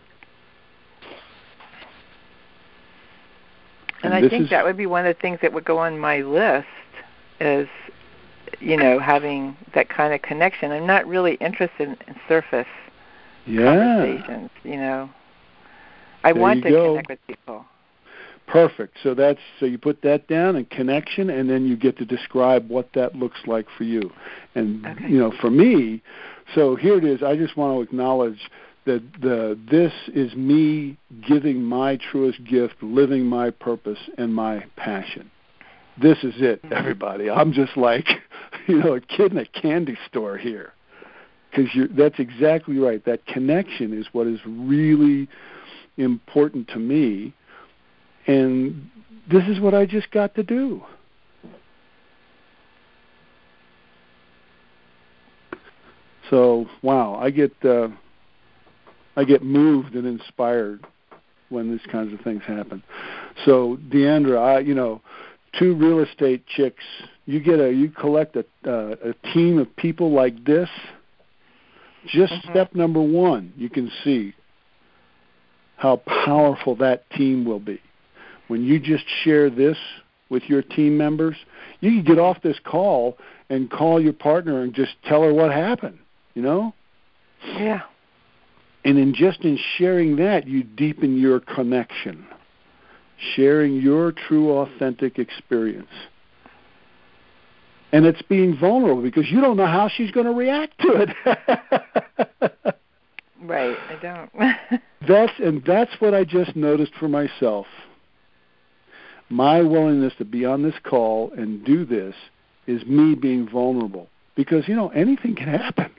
And, and I think is, that would be one of the things that would go on my list is, you know, having that kind of connection. I'm not really interested in, in surface yeah. conversations, you know. I there want to go. connect with people. Perfect. So that's so you put that down and connection, and then you get to describe what that looks like for you. And okay. you know, for me, so here it is. I just want to acknowledge that the this is me giving my truest gift, living my purpose and my passion. This is it, everybody. I'm just like, you know, a kid in a candy store here, because that's exactly right. That connection is what is really important to me. And this is what I just got to do. So, wow, I get uh, I get moved and inspired when these kinds of things happen. So, Deandra, I, you know, two real estate chicks. You get a you collect a uh, a team of people like this. Just mm-hmm. step number one, you can see how powerful that team will be. When you just share this with your team members, you can get off this call and call your partner and just tell her what happened, you know? Yeah. And in just in sharing that, you deepen your connection, sharing your true, authentic experience. And it's being vulnerable because you don't know how she's going to react to it. Right, I don't. that's and that's what I just noticed for myself. My willingness to be on this call and do this is me being vulnerable. Because, you know, anything can happen.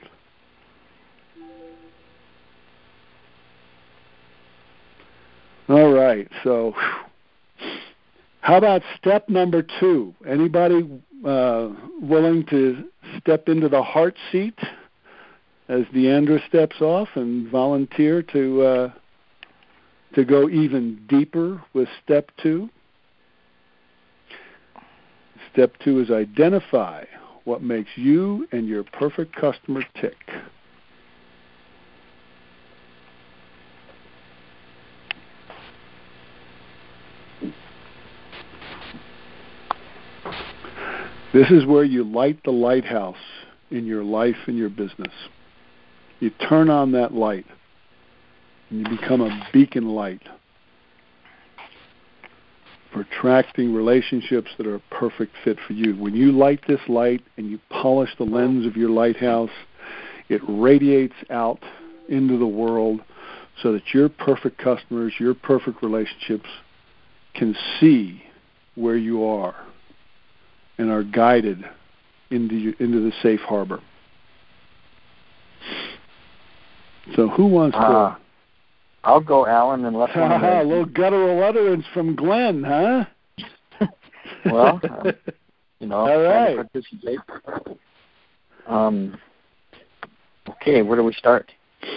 All right, so how about step number two? Anybody uh, willing to step into the heart seat as Deandra steps off and volunteer to uh, to go even deeper with step two? Step two is identify what makes you and your perfect customer tick. This is where you light the lighthouse in your life and your business. You turn on that light and you become a beacon light for attracting relationships that are a perfect fit for you. When you light this light and you polish the lens of your lighthouse, it radiates out into the world so that your perfect customers, your perfect relationships can see where you are and are guided into into the safe harbor. So who wants to... Uh, I'll go, Alan, unless one of a little guttural utterance from Glenn, huh? Well, um, you know, all right. To participate. Um, okay, where do we start?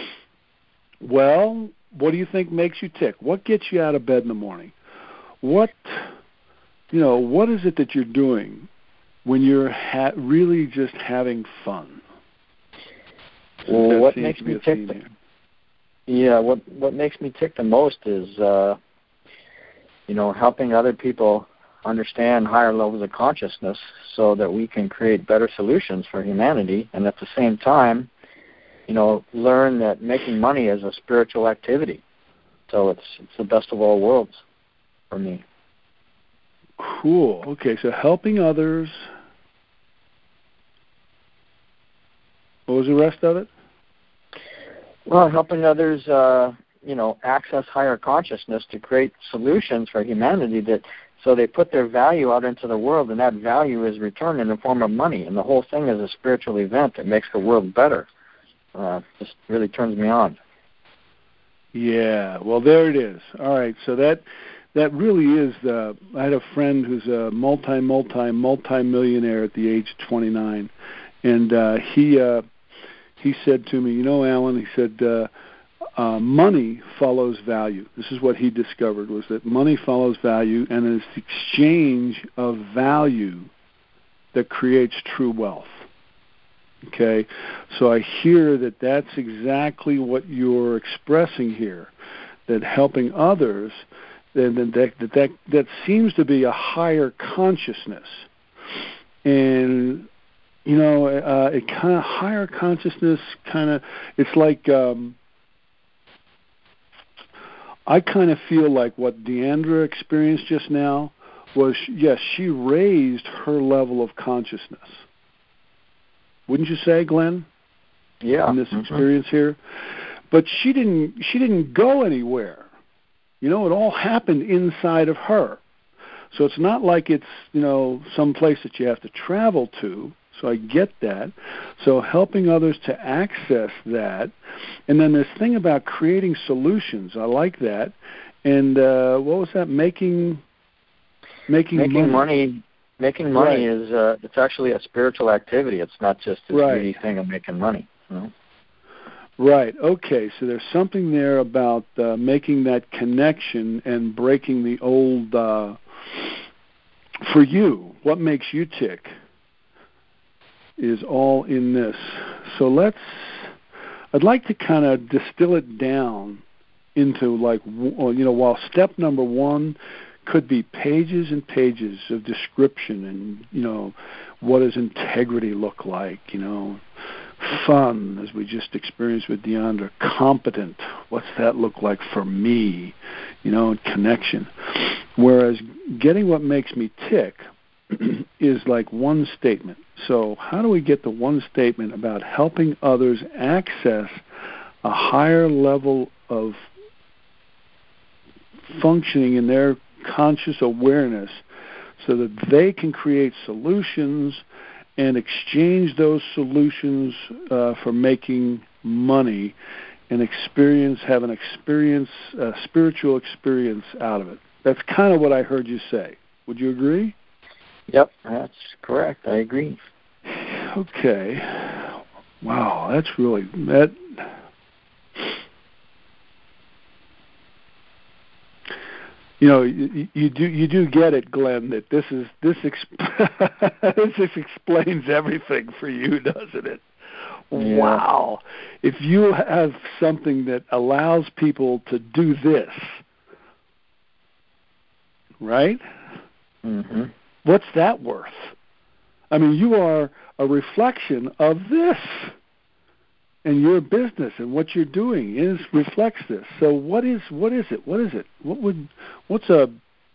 Well, what do you think makes you tick? What gets you out of bed in the morning? What, you know, what is it that you're doing when you're ha- really just having fun? Well, what makes me tick? Yeah, what what makes me tick the most is, uh, you know, helping other people understand higher levels of consciousness so that we can create better solutions for humanity, and at the same time, you know, learn that making money is a spiritual activity. So it's it's the best of all worlds for me. Cool. Okay, so helping others. What was the rest of it? Well, helping others, uh, you know, access higher consciousness to create solutions for humanity that so they put their value out into the world, and that value is returned in the form of money. And the whole thing is a spiritual event that makes the world better. Uh, just really turns me on. Yeah, well, there it is. All right, so that that really is the. I had a friend who's a multi, multi, multi-millionaire at the age of twenty-nine, and uh, he uh, he said to me, you know, Alan, he said, uh, uh, money follows value. This is what he discovered, was that money follows value, and it's the exchange of value that creates true wealth. Okay, so I hear that that's exactly what you're expressing here, that helping others, that that that, that, that seems to be a higher consciousness. And, you know, uh, it kind of, higher consciousness kind of, it's like, um, I kind of feel like what Deandra experienced just now was, yes, she raised her level of consciousness. Wouldn't you say, Glenn? Yeah. In this mm-hmm. experience here, but she didn't. She didn't go anywhere. You know, it all happened inside of her. So it's not like it's, you know, some place that you have to travel to. So I get that. So helping others to access that, and then this thing about creating solutions. I like that. And uh, what was that? Making making, making money. money Making money right. is, uh, it's actually a spiritual activity. It's not just this right. greedy thing of making money. You know? Right. Okay. So there's something there about uh, making that connection and breaking the old, uh, for you, what makes you tick is all in this. So let's, I'd like to kind of distill it down into like, you know, while step number one could be pages and pages of description and, you know, what does integrity look like, you know, fun, as we just experienced with Deandra, competent, what's that look like for me, you know, and connection. Whereas getting what makes me tick is like one statement. So how do we get the one statement about helping others access a higher level of functioning in their conscious awareness so that they can create solutions and exchange those solutions uh, for making money and experience, have an experience, a spiritual experience out of it. That's kind of what I heard you say. Would you agree? Yep, that's correct. I agree. Okay. Wow, that's really, that, you know, you, you do you do get it, Glenn, that this is this exp- this just explains everything for you, doesn't it? Yeah. Wow. If you have something that allows people to do this, right? Mm-hmm. What's that worth? I mean, you are a reflection of this. And your business and what you're doing is reflects this. So what is what is it? What is it? What would what's a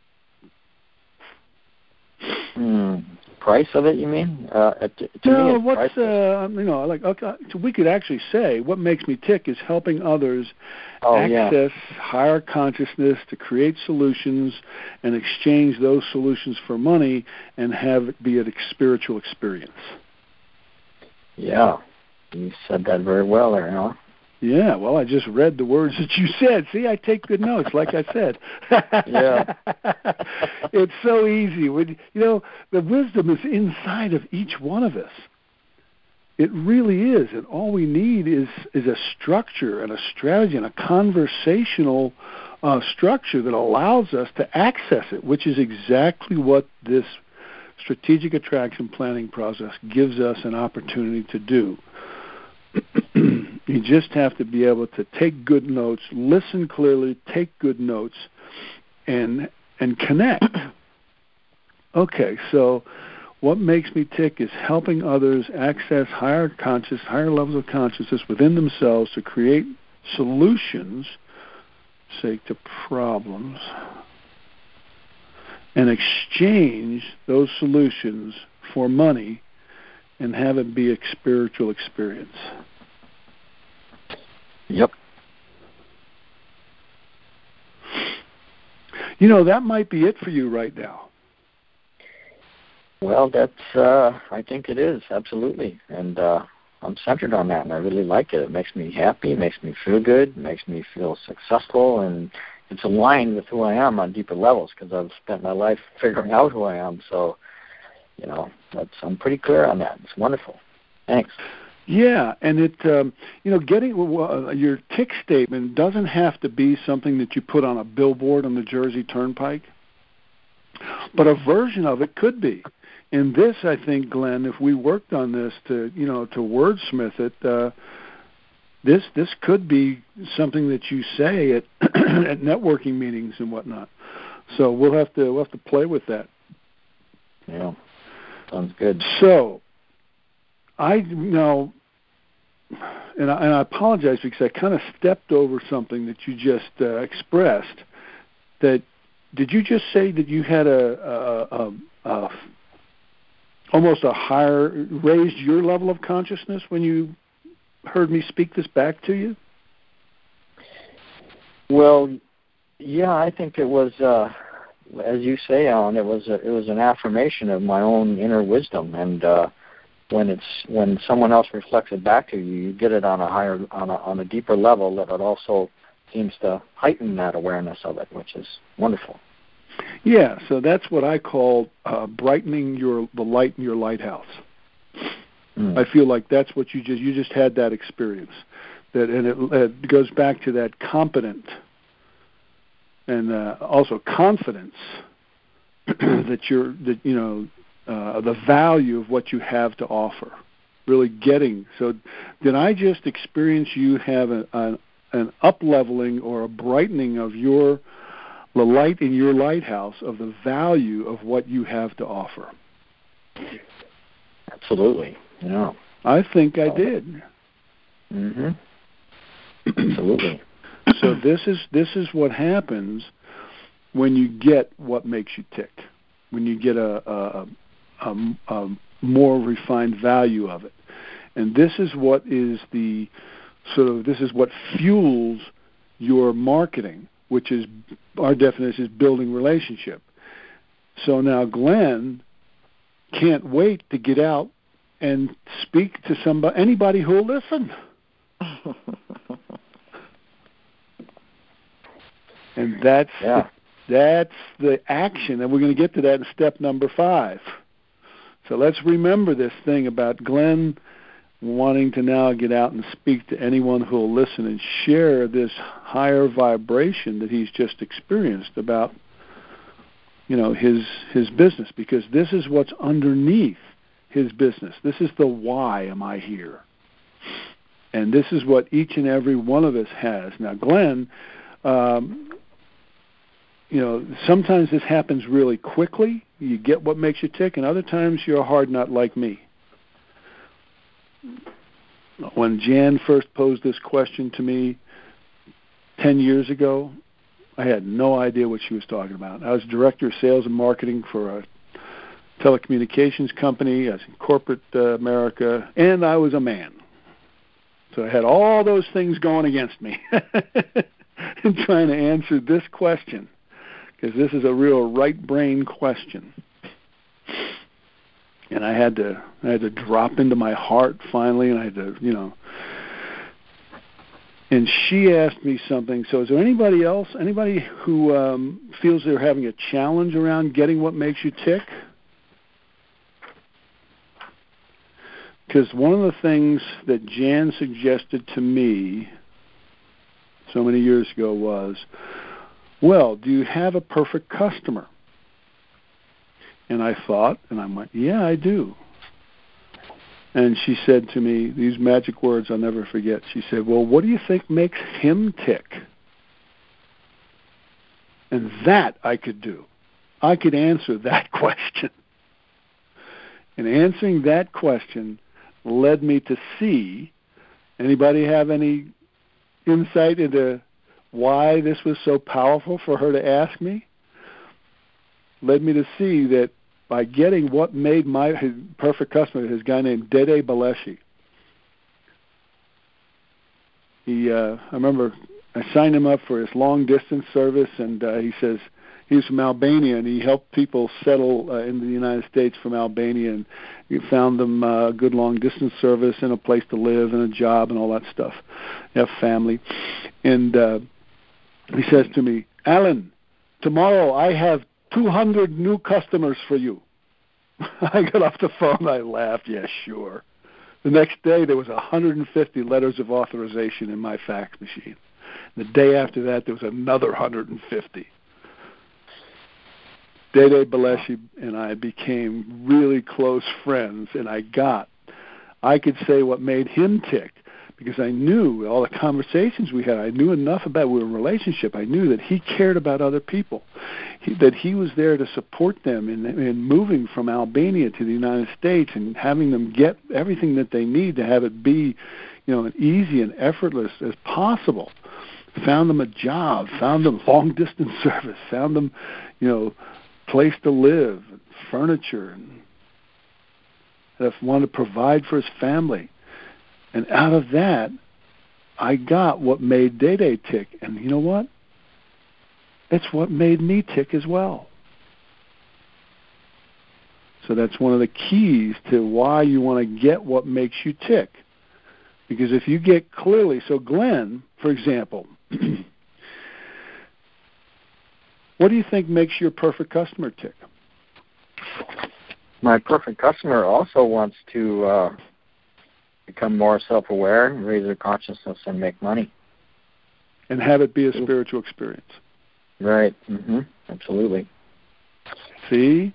mm, price of it? You mean? Uh, to, to no, me, what's uh, you know like okay, so we could actually say what makes me tick is helping others oh, access yeah. higher consciousness to create solutions and exchange those solutions for money and have it be a spiritual experience. Yeah. You said that very well there, Alan. Yeah, well, I just read the words that you said. See, I take good notes, like I said. Yeah. It's so easy. When, you know, the wisdom is inside of each one of us. It really is, and all we need is, is a structure and a strategy and a conversational uh, structure that allows us to access it, which is exactly what this strategic attraction planning process gives us an opportunity to do. You just have to be able to take good notes, listen clearly, take good notes, and and connect. Okay, so what makes me tick is helping others access higher conscious, higher levels of consciousness within themselves to create solutions, say, to problems, and exchange those solutions for money and have it be a spiritual experience. Yep. You know, that might be it for you right now. Well, that's, uh, I think it is, absolutely. And uh, I'm centered on that, and I really like it. It makes me happy, it makes me feel good, it makes me feel successful, and it's aligned with who I am on deeper levels because I've spent my life figuring out who I am. So, you know, that's, I'm pretty clear on that. It's wonderful. Thanks. Yeah, and it, um, you know, getting uh, your tick statement doesn't have to be something that you put on a billboard on the Jersey Turnpike, but a version of it could be. And this, I think, Glenn, if we worked on this to, you know, to wordsmith it, uh, this this could be something that you say at at networking meetings and whatnot. So we'll have to we'll have to play with that. Yeah, sounds good. So I you know, and I, and I apologize because I kind of stepped over something that you just uh, expressed. That did you just say that you had a, a, a, a almost a higher, raised your level of consciousness when you heard me speak this back to you? Well, yeah, I think it was, uh, as you say, Alan, it was a, it was an affirmation of my own inner wisdom, and uh, when it's when someone else reflects it back to you, you get it on a higher, on a on a deeper level that it also seems to heighten that awareness of it, which is wonderful. Yeah, so that's what I call uh, brightening your the light in your lighthouse. Mm. I feel like that's what you just you just had that experience, that and it, it goes back to that competent and uh, also confidence that you're that you know uh, the value of what you have to offer. Really getting so. Did I just experience you have a, a, an up-leveling or a brightening of your the light in your lighthouse of the value of what you have to offer? Absolutely. Yeah. I think I did. Mhm. Absolutely. So this is this is what happens when you get what makes you tick. When you get a a, a, a more refined value of it. And this is what is the sort of this is what fuels your marketing, which is our definition is building relationship. So now Glenn can't wait to get out and speak to somebody, anybody who will listen. And that's yeah. the, that's the action, and we're going to get to that in step number five. So let's remember this thing about Glenn wanting to now get out and speak to anyone who will listen and share this higher vibration that he's just experienced about, you know, his his business, because this is what's underneath his business. This is the why am I here? And this is what each and every one of us has. Now, Glenn, um, you know, sometimes this happens really quickly. You get what makes you tick, and other times you're a hard nut like me. When Jan first posed this question to me ten years ago, I had no idea what she was talking about. I was director of sales and marketing for a telecommunications company. I was in corporate uh, America, and I was a man. So I had all those things going against me in trying to answer this question, because this is a real right brain question. And I had to I had to drop into my heart finally, and I had to, you know. And she asked me something. So is there anybody else, anybody who um, feels they're having a challenge around getting what makes you tick? Because one of the things that Jan suggested to me so many years ago was, well, do you have a perfect customer? And I thought, and I went, yeah, I do. And she said to me these magic words I'll never forget. She said, well, what do you think makes him tick? And that I could do. I could answer that question. And answering that question led me to see, anybody have any insight into why this was so powerful for her to ask me? Led me to see that by getting what made my perfect customer, his guy named Dede Baleshi. He, uh, I remember I signed him up for his long-distance service, and uh, he says he was from Albania, and he helped people settle uh, in the United States from Albania, and he found them a uh, good long-distance service and a place to live and a job and all that stuff, have family. And uh, he says to me, Alan, tomorrow I have two hundred new customers for you. I got off the phone, I laughed, yeah, sure. The next day there was one hundred fifty letters of authorization in my fax machine. The day after that there was another one hundred fifty. Dede Baleshi and I became really close friends, and I got, I could say what made him tick, because I knew all the conversations we had, I knew enough about, we were in a relationship, I knew that he cared about other people, he, that he was there to support them in, in moving from Albania to the United States and having them get everything that they need to have it be, you know, as easy and effortless as possible. Found them a job, found them long-distance service, found them, you know, place to live, furniture, and wanted to provide for his family. And out of that, I got what made Dede tick. And you know what? It's what made me tick as well. So that's one of the keys to why you want to get what makes you tick. Because if you get clearly, so Glenn, for example, what do you think makes your perfect customer tick? My perfect customer also wants to uh, become more self-aware, and raise their consciousness, and make money. And have it be a spiritual experience. Right. Mm-hmm. Absolutely. See?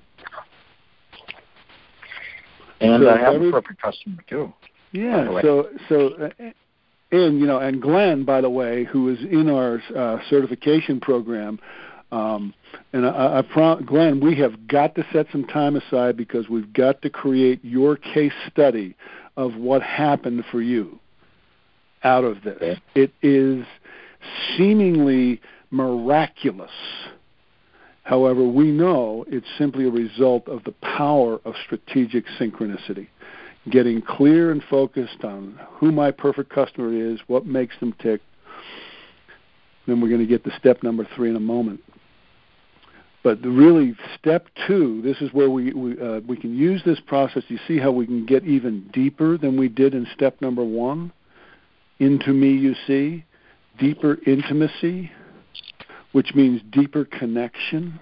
And so I have every, a perfect customer, too. Yeah, so, so, and, you know, and Glenn, by the way, who is in our uh, certification program, Um, and I, I prom- Glenn, we have got to set some time aside because we've got to create your case study of what happened for you out of this. Okay. It is seemingly miraculous. However, we know it's simply a result of the power of strategic synchronicity. Getting clear and focused on who my perfect customer is, what makes them tick. Then we're going to get to step number three in a moment. But really, step two, this is where we we, uh, we can use this process. You see how we can get even deeper than we did in step number one? Into me, you see? Deeper intimacy, which means deeper connection,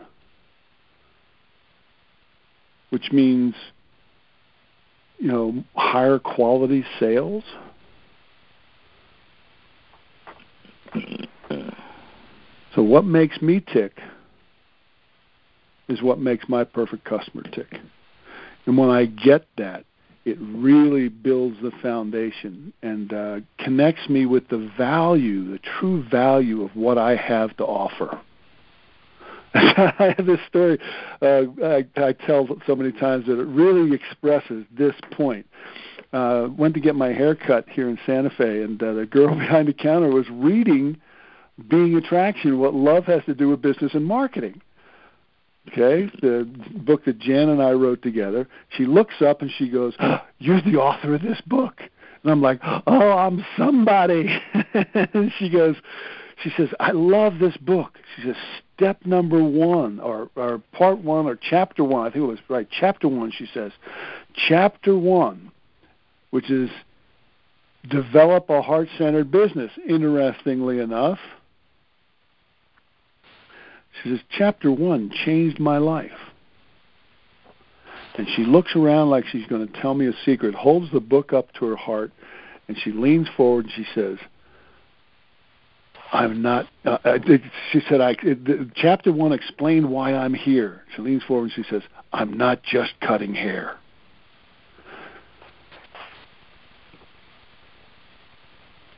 which means, you know, higher quality sales. So what makes me tick is what makes my perfect customer tick. And when I get that, it really builds the foundation and uh, connects me with the value, the true value of what I have to offer. I have this story uh, I, I tell so many times that it really expresses this point. Uh, went to get my hair cut here in Santa Fe, and uh, the girl behind the counter was reading Being Attraction, What Love Has to Do with Business and Marketing. Okay, the book that Jan and I wrote together. She looks up and she goes, oh, "You're the author of this book." And I'm like, "Oh, I'm somebody." And she goes, she says, "I love this book." She says, "Step number one, or, or part one, or chapter one." I think it was right. Chapter one. She says, "Chapter one, which is develop a heart-centered business." Interestingly enough, she says, "Chapter one changed my life." And she looks around like she's going to tell me a secret, holds the book up to her heart, and she leans forward and she says, I'm not, uh, she said, I, it, chapter one explained why I'm here. She leans forward and she says, I'm not just cutting hair.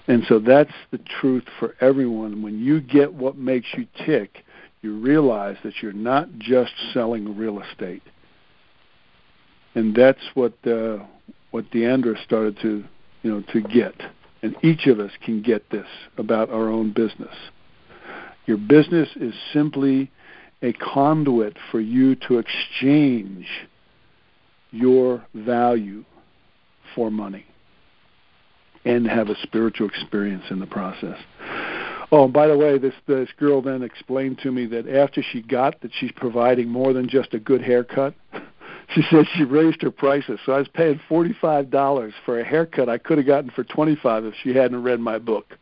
And so that's the truth for everyone. When you get what makes you tick, you realize that you're not just selling real estate. And that's what uh, what Deandra started to, you know, to get. And each of us can get this about our own business. Your business is simply a conduit for you to exchange your value for money and have a spiritual experience in the process. Oh, and by the way, this this girl then explained to me that after she got that she's providing more than just a good haircut, she said she raised her prices. So I was paying forty-five dollars for a haircut I could have gotten for twenty-five dollars if she hadn't read my book.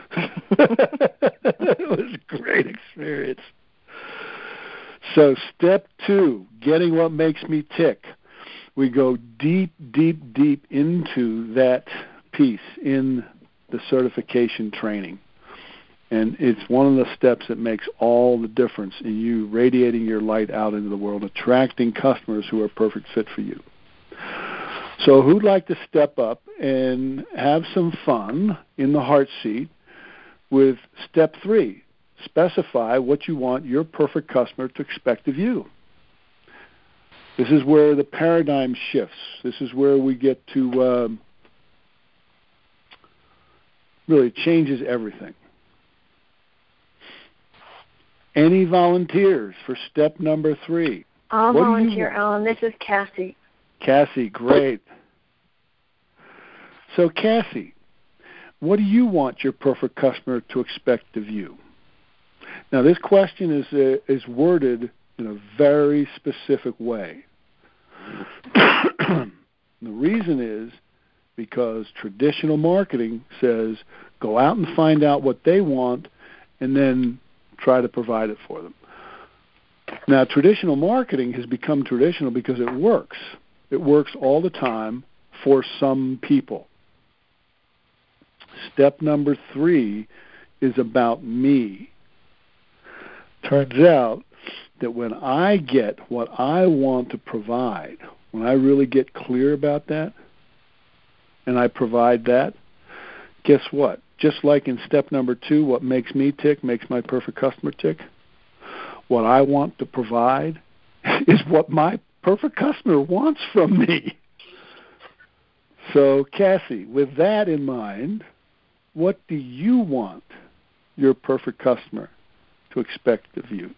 It was a great experience. So step two, getting what makes me tick. We go deep, deep, deep into that piece in the certification training. And it's one of the steps that makes all the difference in you radiating your light out into the world, attracting customers who are a perfect fit for you. So who'd like to step up and have some fun in the heart seat with step three? Specify what you want your perfect customer to expect of you. This is where the paradigm shifts. This is where we get to um, really changes everything. Any volunteers for step number three? I'll what volunteer, Alan. This is Cassie. Cassie, great. So, Cassie, what do you want your perfect customer to expect of you? Now, this question is uh, is worded in a very specific way. The reason is because traditional marketing says go out and find out what they want and then try to provide it for them. Now, traditional marketing has become traditional because it works. It works all the time for some people. Step number three is about me. Turns out that when I get what I want to provide, when I really get clear about that, and I provide that, guess what? Just like in step number two, what makes me tick makes my perfect customer tick. What I want to provide is what my perfect customer wants from me. So, Cassie, with that in mind, what do you want your perfect customer to expect of you?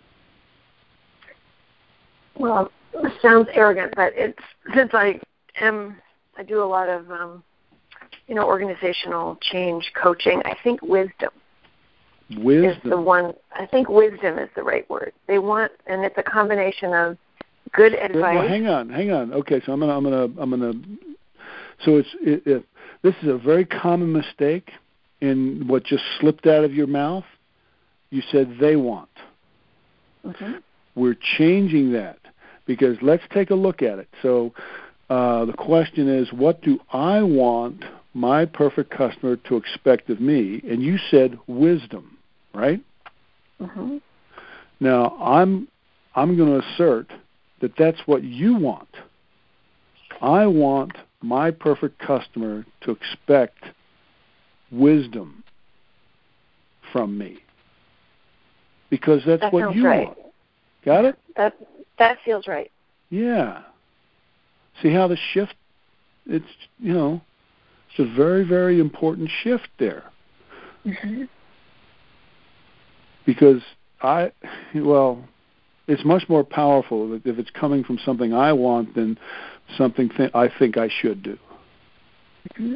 Well, it sounds arrogant, but it's since I am, I do a lot of, um, you know, organizational change coaching. I think wisdom. Wisdom is the one. I think wisdom is the right word. They want, and it's a combination of good advice. Well, hang on, hang on. Okay, so I'm gonna, I'm gonna, I'm gonna. So it's, it, it, this is a very common mistake in what just slipped out of your mouth. You said they want. Mm-hmm. We're changing that because let's take a look at it. So uh, the question is, what do I want my perfect customer to expect of me? And you said wisdom, right? Mm-hmm. Now I'm I'm going to assert that that's what you want. I want my perfect customer to expect wisdom from me because that's that what you right. want. Got it? That that feels right. Yeah. See how the shift, it's, you know, it's a very, very important shift there. Mm-hmm. Because I, well, it's much more powerful if it's coming from something I want than something th- I think I should do. Mm-hmm.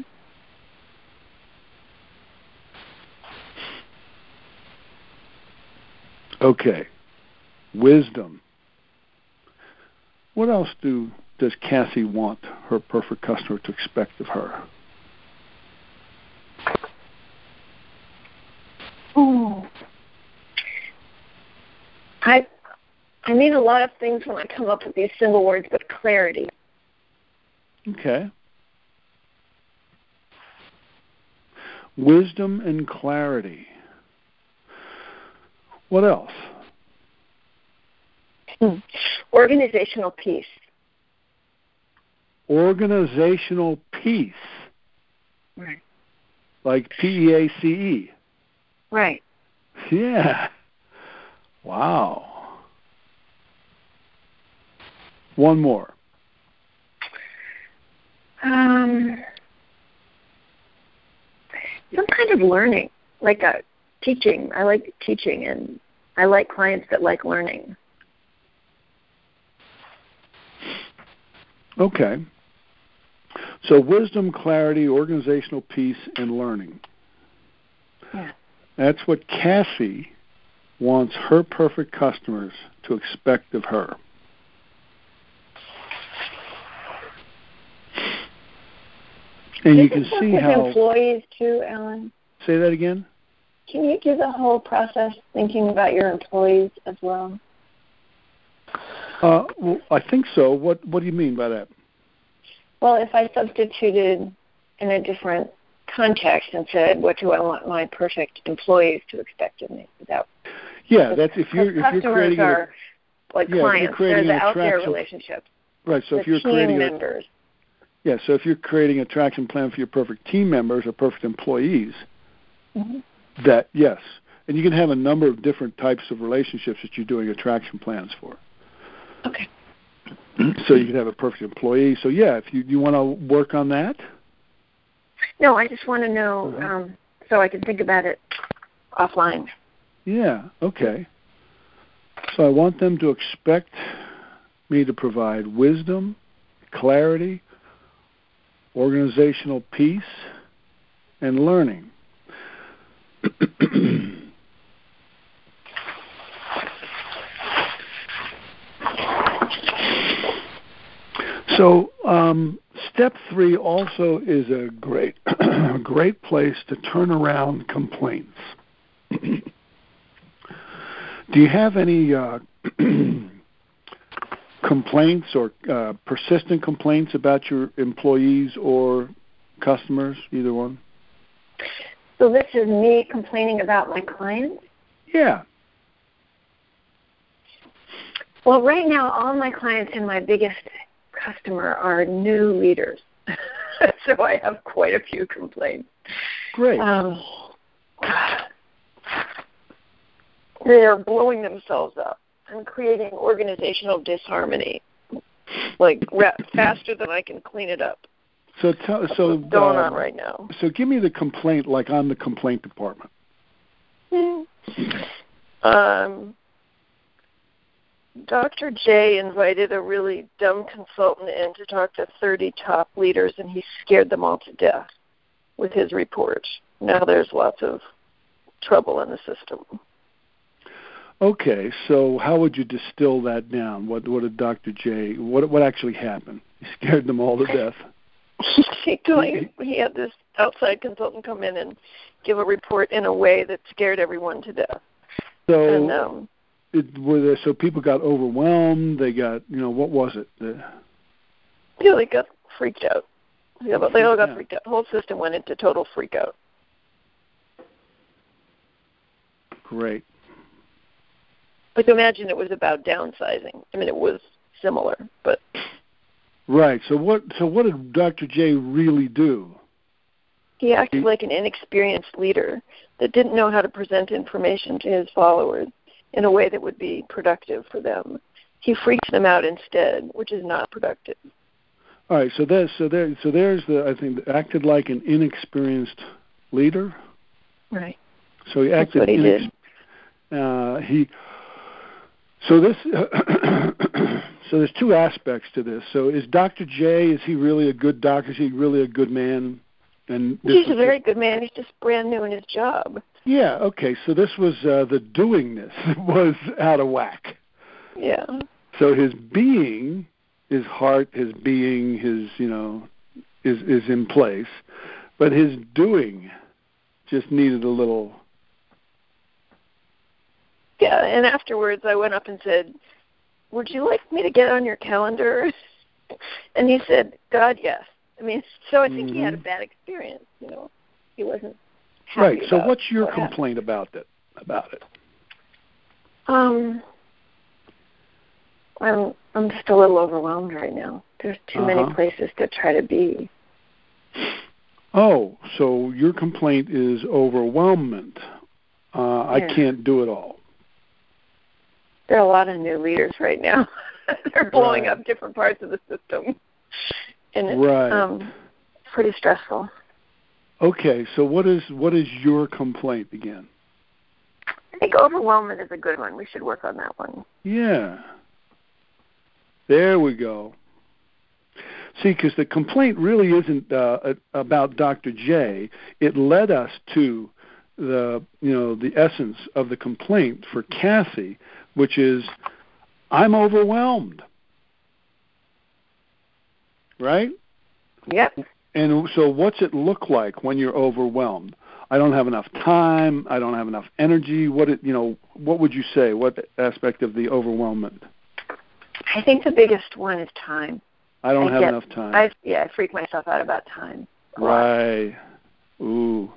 Okay. Wisdom. What else do does Cassie want her perfect customer to expect of her? Ooh. I I need a lot of things when I come up with these single words, but clarity. Okay. Wisdom and clarity. What else? Hmm. Organizational peace. Organizational peace. Right. like P E A C E. Right. Yeah. Wow. One more. Um, some kind of learning, like a teaching. I like teaching, and I like clients that like learning. Okay. So wisdom, clarity, organizational peace, and learning. Yeah. That's what Cassie wants her perfect customers to expect of her. And you can see with how employees too, Alan. Say that again. Can you do the whole process thinking about your employees as well? Uh, well, I think so. What What do you mean by that? Well, if I substituted in a different context and said, "What do I want my perfect employees to expect of me?" That yeah, that's if you're if you're creating are a, like yeah, clients, they're the out there relationships. Right. So the if you're team creating members. A, yeah. So if you're creating an attraction plan for your perfect team members or perfect employees, mm-hmm. that yes, and you can have a number of different types of relationships that you're doing attraction plans for. Okay. So you can have a perfect employee. So yeah, if you you want to work on that. No, I just want to know uh-huh. um, so I can think about it offline. Yeah. Okay. So I want them to expect me to provide wisdom, clarity, organizational peace, and learning. So um, step three also is a great, great place to turn around complaints. Do you have any uh, complaints or uh, persistent complaints about your employees or customers, either one? So this is me complaining about my clients? Yeah. Well, right now, all my clients and my biggest customer are new leaders. So I have quite a few complaints. Great. Um, they are blowing themselves up and creating organizational disharmony, like faster than I can clean it up. So, tell, That's so what's going uh, on right now. So, give me the complaint, like I'm the complaint department. um, Doctor J invited a really dumb consultant in to talk to thirty top leaders, and he scared them all to death with his report. Now there's lots of trouble in the system. Okay, so how would you distill that down? What what did Doctor J? What what actually happened? He scared them all to death. he, going, he had this outside consultant come in and give a report in a way that scared everyone to death. So, and, um, it, were there, so people got overwhelmed. They got, you know, what was it? The, yeah, they got freaked out. Yeah, but they all got yeah. freaked out. The whole system went into total freak out. Great. Like, imagine it was about downsizing. I mean, it was similar, but right. So what? So what did Doctor J really do? He acted like an inexperienced leader that didn't know how to present information to his followers in a way that would be productive for them. He freaked them out instead, which is not productive. All right. So there's so there so there's the I think acted like an inexperienced leader. Right. So he acted. That's what he inex- did. Uh, he. So this, so there's two aspects to this. So is Doctor J, is he really a good doctor? Is he really a good man? And he's a very good man. He's just brand new in his job. Yeah. Okay. So this was uh, the doingness was out of whack. Yeah. So his being, his heart, his being, his you know, is is in place, but his doing just needed a little. Yeah, and afterwards I went up and said, would you like me to get on your calendar? And he said, God, yes. I mean, so I think mm-hmm. he had a bad experience, you know. He wasn't happy Right, so about what's your what complaint happened. about it? About it? Um, I'm, I'm just a little overwhelmed right now. There's too uh-huh. many places to try to be. Oh, so your complaint is overwhelmment. Uh, I Yeah. can't do it all. There are a lot of new leaders right now. They're blowing Right. up different parts of the system, and it's Right. um, pretty stressful. Okay, so what is what is your complaint again? I think overwhelmment is a good one. We should work on that one. Yeah. There we go. See, because the complaint really isn't uh, about Doctor J. It led us to the, you know, the essence of the complaint for Cassie, which is, I'm overwhelmed. Right? Yep. And so what's it look like when you're overwhelmed? I don't have enough time. I don't have enough energy. What it, you know, what would you say? What aspect of the overwhelmment? I think the biggest one is time. I don't I have get, enough time. I, yeah, I freak myself out about time. Right. Ooh.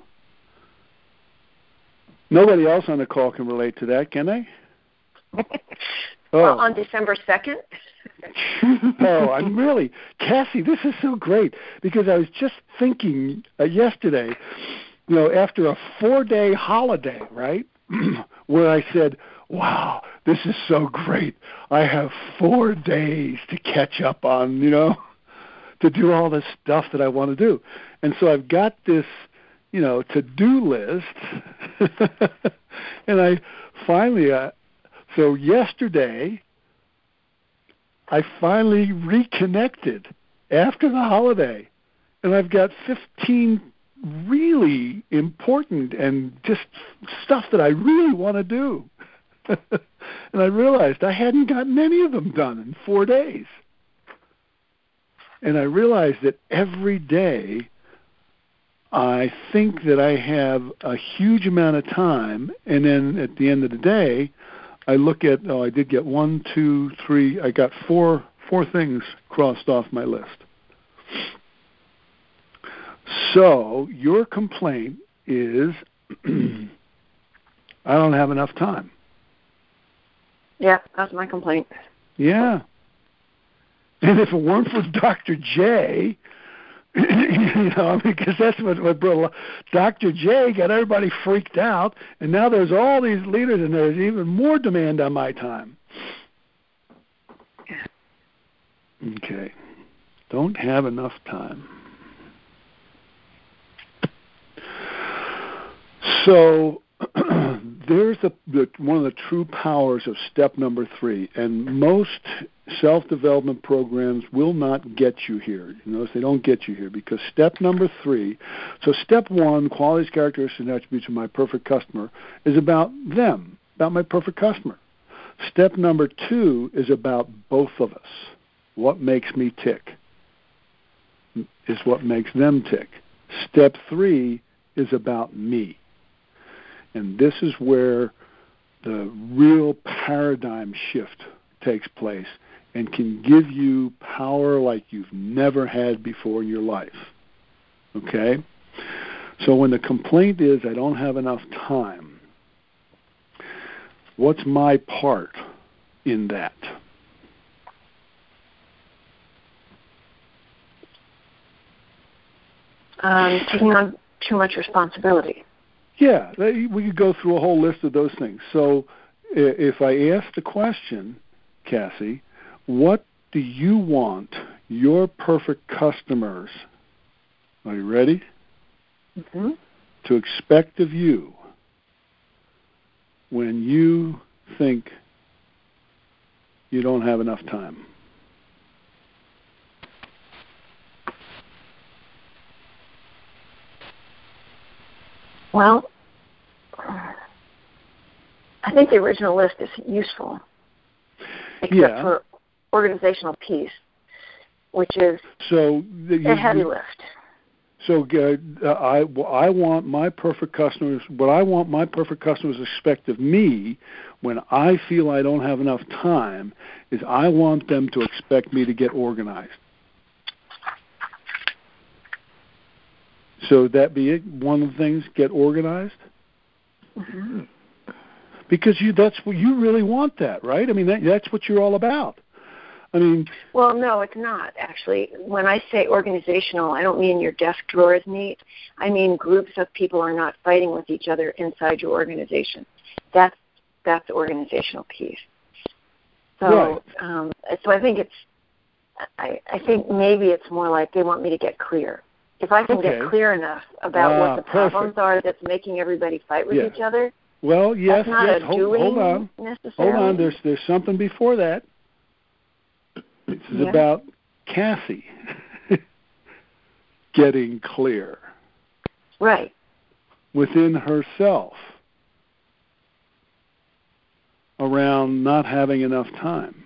Nobody else on the call can relate to that, can they? Oh. Well, on December second. Oh, I'm really, Cassie, this is so great, because I was just thinking uh, yesterday, you know, after a four-day holiday, right, where I said, wow, this is so great. I have four days to catch up on, you know, to do all this stuff that I want to do. And so I've got this, you know, to-do list, and I finally, uh, so yesterday, I finally reconnected after the holiday, and I've got fifteen really important and just stuff that I really want to do. And I realized I hadn't gotten any of them done in four days. And I realized that every day I think that I have a huge amount of time, and then at the end of the day, I look at, oh, I did get one, two, three, I got four four things crossed off my list. So your complaint is, I don't have enough time. Yeah, that's my complaint. Yeah. And if it weren't for Doctor J, you know, because that's what, what brought Doctor J got everybody freaked out, and now there's all these leaders, and there's even more demand on my time. Okay. Don't have enough time. So there's the, the, one of the true powers of step number three, and most self-development programs will not get you here. You notice they don't get you here, because step number three, so step one, qualities, characteristics, and attributes of my perfect customer, is about them, about my perfect customer. Step number two is about both of us. What makes me tick is what makes them tick. Step three is about me. And this is where the real paradigm shift takes place and can give you power like you've never had before in your life. Okay? So when the complaint is, I don't have enough time, what's my part in that? Um, taking on too much responsibility. Yeah, we could go through a whole list of those things. So if I ask the question, Cassie, what do you want your perfect customers, are you ready, mm-hmm. to expect of you when you think you don't have enough time? Well, I think the original list is useful, except yeah. for organizational peace, which is so the, you, a heavy you, lift. So uh, I, I want my perfect customers, what I want my perfect customers to expect of me when I feel I don't have enough time is I want them to expect me to get organized. So that be it? One of the things, get organized? Mm-hmm. Because you that's what you really want that, right? I mean, that, that's what you're all about. I mean, well, no, it's not actually. When I say organizational, I don't mean your desk drawers neat. I mean groups of people are not fighting with each other inside your organization. That's that's the organizational piece. So, right. um, so I think it's. I, I think maybe it's more like they want me to get clear. If I can okay. get clear enough about ah, what the problems perfect. are that's making everybody fight with yeah. each other. Well, yes, that's not yes. a Hold, doing hold on. necessarily. Hold on. There's there's something before that. This is yeah. about Cassie getting clear. Right. Within herself around not having enough time.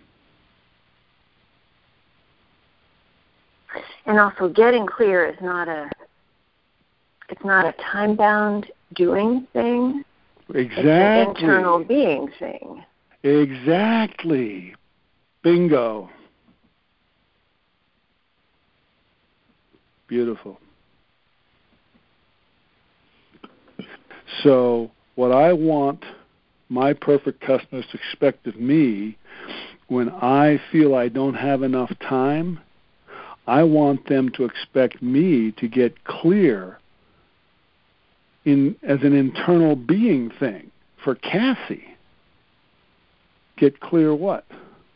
And also getting clear is not a it's not a time bound doing thing. Exactly. It's an internal being thing. Exactly. Bingo. Beautiful. So what I want my perfect customers to expect of me when I feel I don't have enough time, I want them to expect me to get clear in as an internal being thing. For Cassie, get clear what?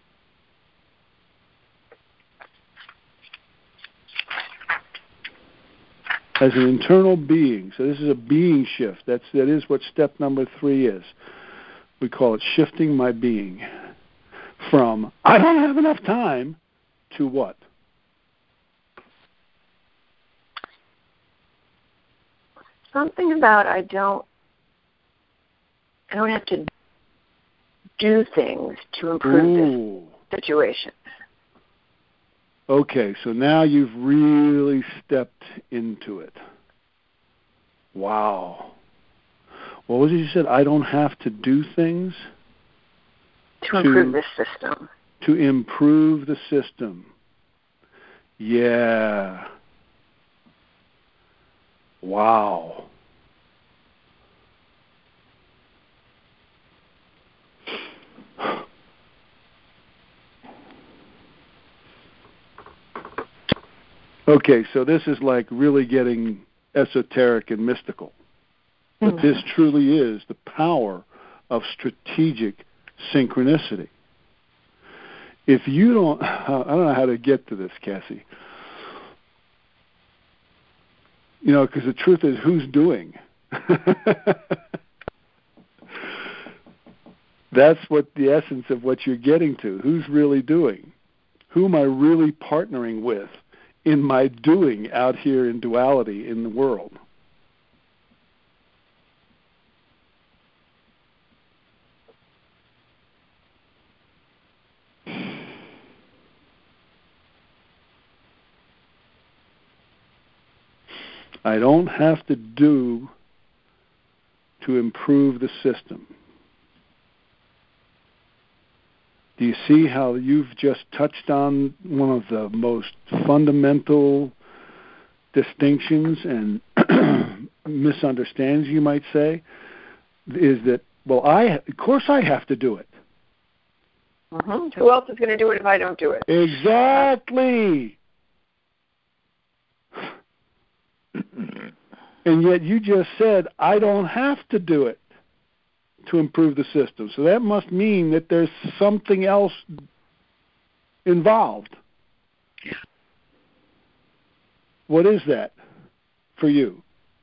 As an internal being. So this is a being shift. That's that is what step number three is. We call it shifting my being from I don't have enough time to what? Something about I don't I don't have to do things to improve Ooh. this situation. Okay, so now you've really stepped into it. Wow. What was it you said? I don't have to do things? To improve to, this system. To improve the system. Yeah. Wow. Okay, so this is like really getting esoteric and mystical. But mm-hmm. this truly is the power of strategic synchronicity. If you don't, I don't know how to get to this, Cassie. You know, because the truth is, who's doing? That's what the essence of what you're getting to. Who's really doing? Who am I really partnering with in my doing out here in duality in the world? I don't have to do to improve the system. Do you see how you've just touched on one of the most fundamental distinctions and misunderstandings, you might say, is that, well, I of course I have to do it. Mm-hmm. Who else is going to do it if I don't do it? Exactly. And yet you just said, I don't have to do it to improve the system. So that must mean that there's something else involved. Yeah. What is that for you?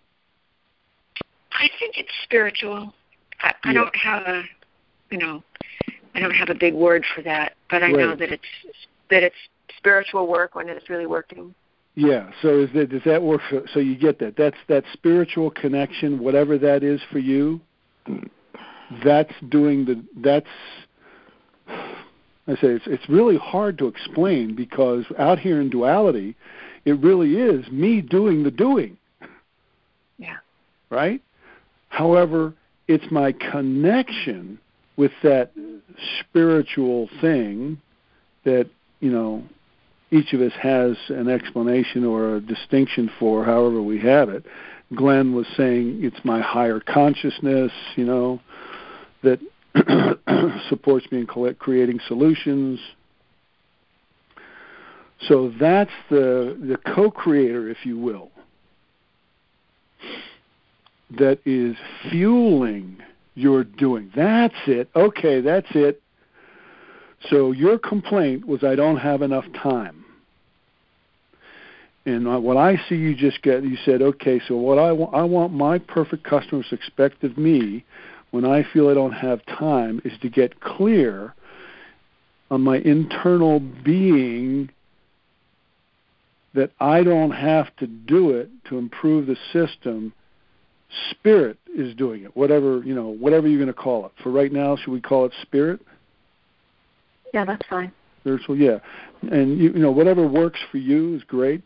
I think it's spiritual. I, I yeah. don't have a, you know, I don't have a big word for that, but I right. know that it's that it's spiritual work when it's really working. Yeah. So is that does that work? For, so you get that? That's that spiritual connection, whatever that is for you. That's doing the. That's. I say it's it's really hard to explain because out here in duality, it really is me doing the doing. Yeah. Right? However, it's my connection with that spiritual thing that, you know, each of us has an explanation or a distinction for, however we have it. Glenn was saying it's my higher consciousness, you know, that supports me in creating solutions. So that's the the co-creator, if you will, that is fueling your doing. That's it. Okay, that's it. So your complaint was, I don't have enough time. And what I see you just get, you said, okay, so what I want, I want my perfect customers to expect of me when I feel I don't have time is to get clear on my internal being that I don't have to do it to improve the system. Spirit is doing it, whatever, you know, whatever you're going to call it. For right now, should we call it spirit? Yeah, that's fine. Spiritual, yeah. And, you, you know, whatever works for you is great.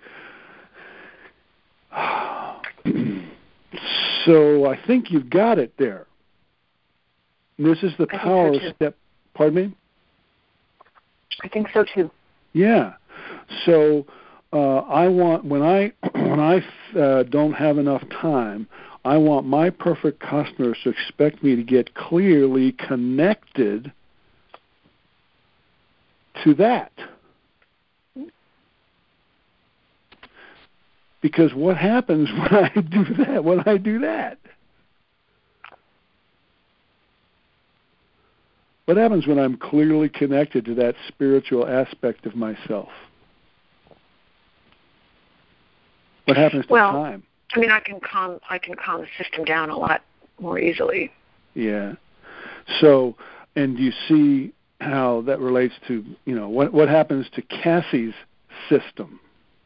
So I think you've got it there. And this is the I power think so step. Pardon me? I think so too. Yeah. So uh, I want when I when I uh, don't have enough time, I want my perfect customers to expect me to get clearly connected to that. Because what happens when I do that? When I do that? What happens when I'm clearly connected to that spiritual aspect of myself? What happens to well, time? I mean, I can calm. I can calm the system down a lot more easily. Yeah. So, and do you see how that relates to, you know, what what happens to Cassie's system?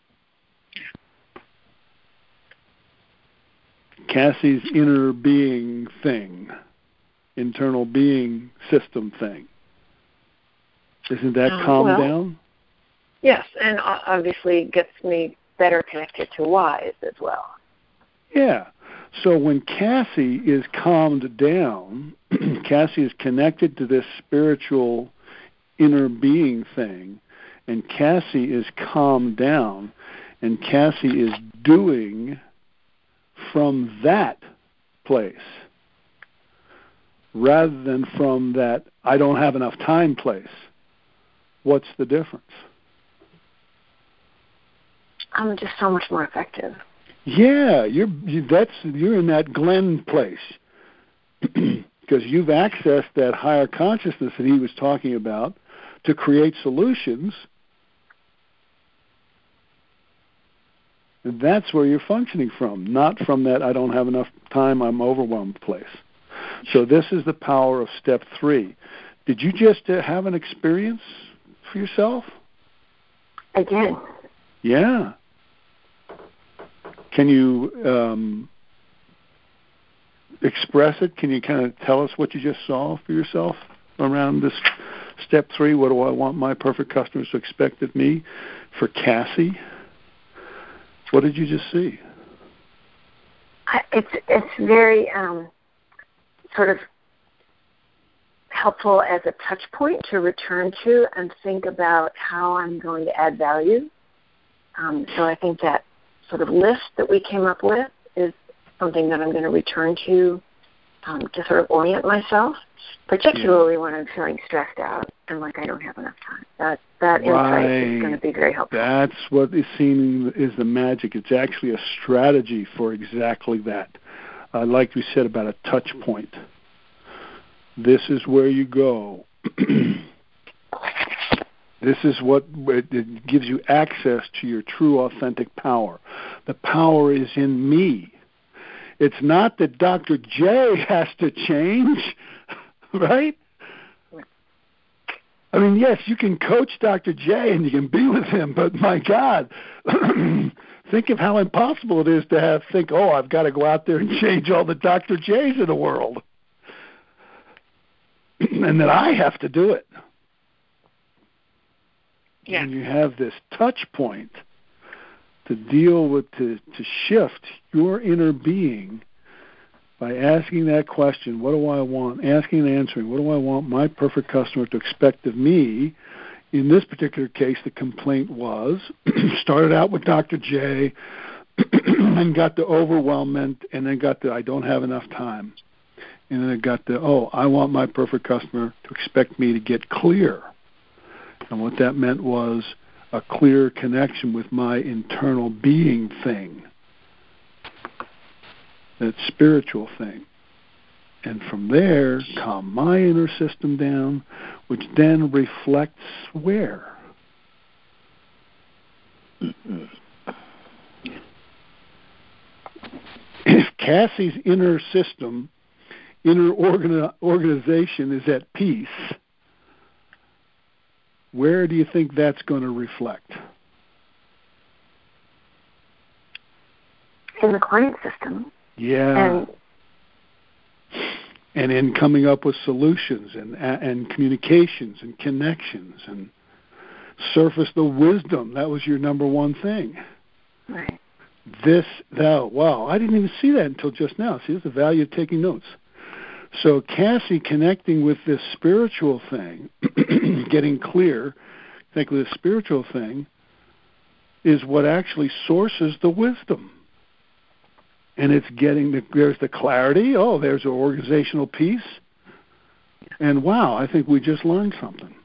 Cassie's inner being thing, internal being system thing. Isn't that uh, calmed well, down? Yes, and obviously gets me better connected to wise as well. Yeah. So when Cassie is calmed down, Cassie is connected to this spiritual inner being thing, and Cassie is calmed down, and Cassie is doing from that place rather than from that I don't have enough time place. What's the difference? I'm just so much more effective. Yeah, you're you, that's you're in that Glenn place because you've accessed that higher consciousness that he was talking about to create solutions. And that's where you're functioning from, not from that I don't have enough time, I'm overwhelmed place. So this is the power of step three. Did you just uh, have an experience for yourself? I did. Yeah. Can you um, express it? Can you kind of tell us what you just saw for yourself around this step three? What do I want my perfect customers to expect of me? For Cassie, what did you just see? I, it's it's very um, sort of helpful as a touch point to return to and think about how I'm going to add value. Um, so I think that sort of list that we came up with is something that I'm going to return to um, to sort of orient myself, particularly yeah. when I'm feeling stressed out and like I don't have enough time. That that right. insight is going to be very helpful. That's what is seen is the magic. It's actually a strategy for exactly that. Uh, like we said about a touch point. This is where you go. This is what it gives you access to your true, authentic power. The power is in me. It's not that Doctor J has to change, right? I mean, yes, you can coach Doctor J and you can be with him, but my God, think of how impossible it is to have think, oh, I've got to go out there and change all the Doctor J's in the world, and that I have to do it. Yeah. And you have this touch point to deal with, to, to shift your inner being by asking that question, what do I want? Asking and answering, what do I want my perfect customer to expect of me? In this particular case, the complaint was, started out with Doctor J, and got the overwhelmment, and then got the I don't have enough time. And then it got the, oh, I want my perfect customer to expect me to get clear. And what that meant was a clear connection with my internal being thing, that spiritual thing. And from there, calm my inner system down, which then reflects where? If Cassie's inner system, inner organi- organization is at peace, where do you think that's going to reflect? In the client system. Yeah. And, and in coming up with solutions and and communications and connections and surface the wisdom. That was your number one thing. Right. This, that, wow, I didn't even see that until just now. See, there's the value of taking notes. So Cassie connecting with this spiritual thing, getting clear, think with this spiritual thing, is what actually sources the wisdom. And it's getting, the, there's the clarity, oh, there's an organizational piece, and wow, I think we just learned something.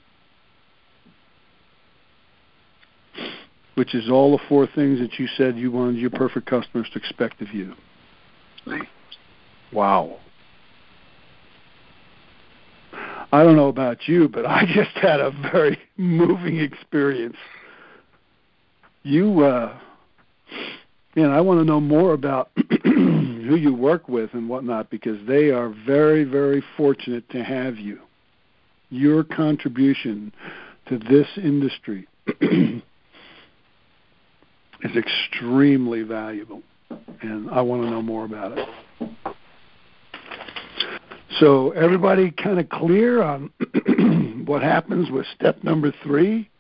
Which is all the four things that you said you wanted your perfect customers to expect of you. Right. Wow. I don't know about you, but I just had a very moving experience. You, uh, man, I want to know more about who you work with and whatnot, because they are very, very fortunate to have you. Your contribution to this industry is extremely valuable, and I want to know more about it. So everybody kind of clear on what happens with step number three?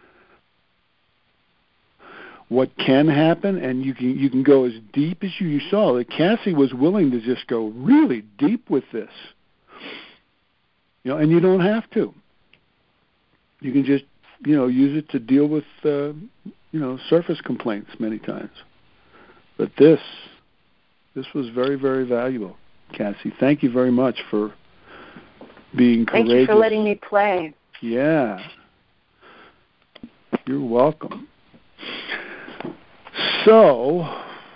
What can happen, and you can you can go as deep as you, you saw. That Cassie was willing to just go really deep with this. You know, and you don't have to. You can just, you know, use it to deal with, uh, you know, surface complaints many times. But this, this was very, very valuable, Cassie. Thank you very much for being courageous. Thank you for letting me play. Yeah. You're welcome. So,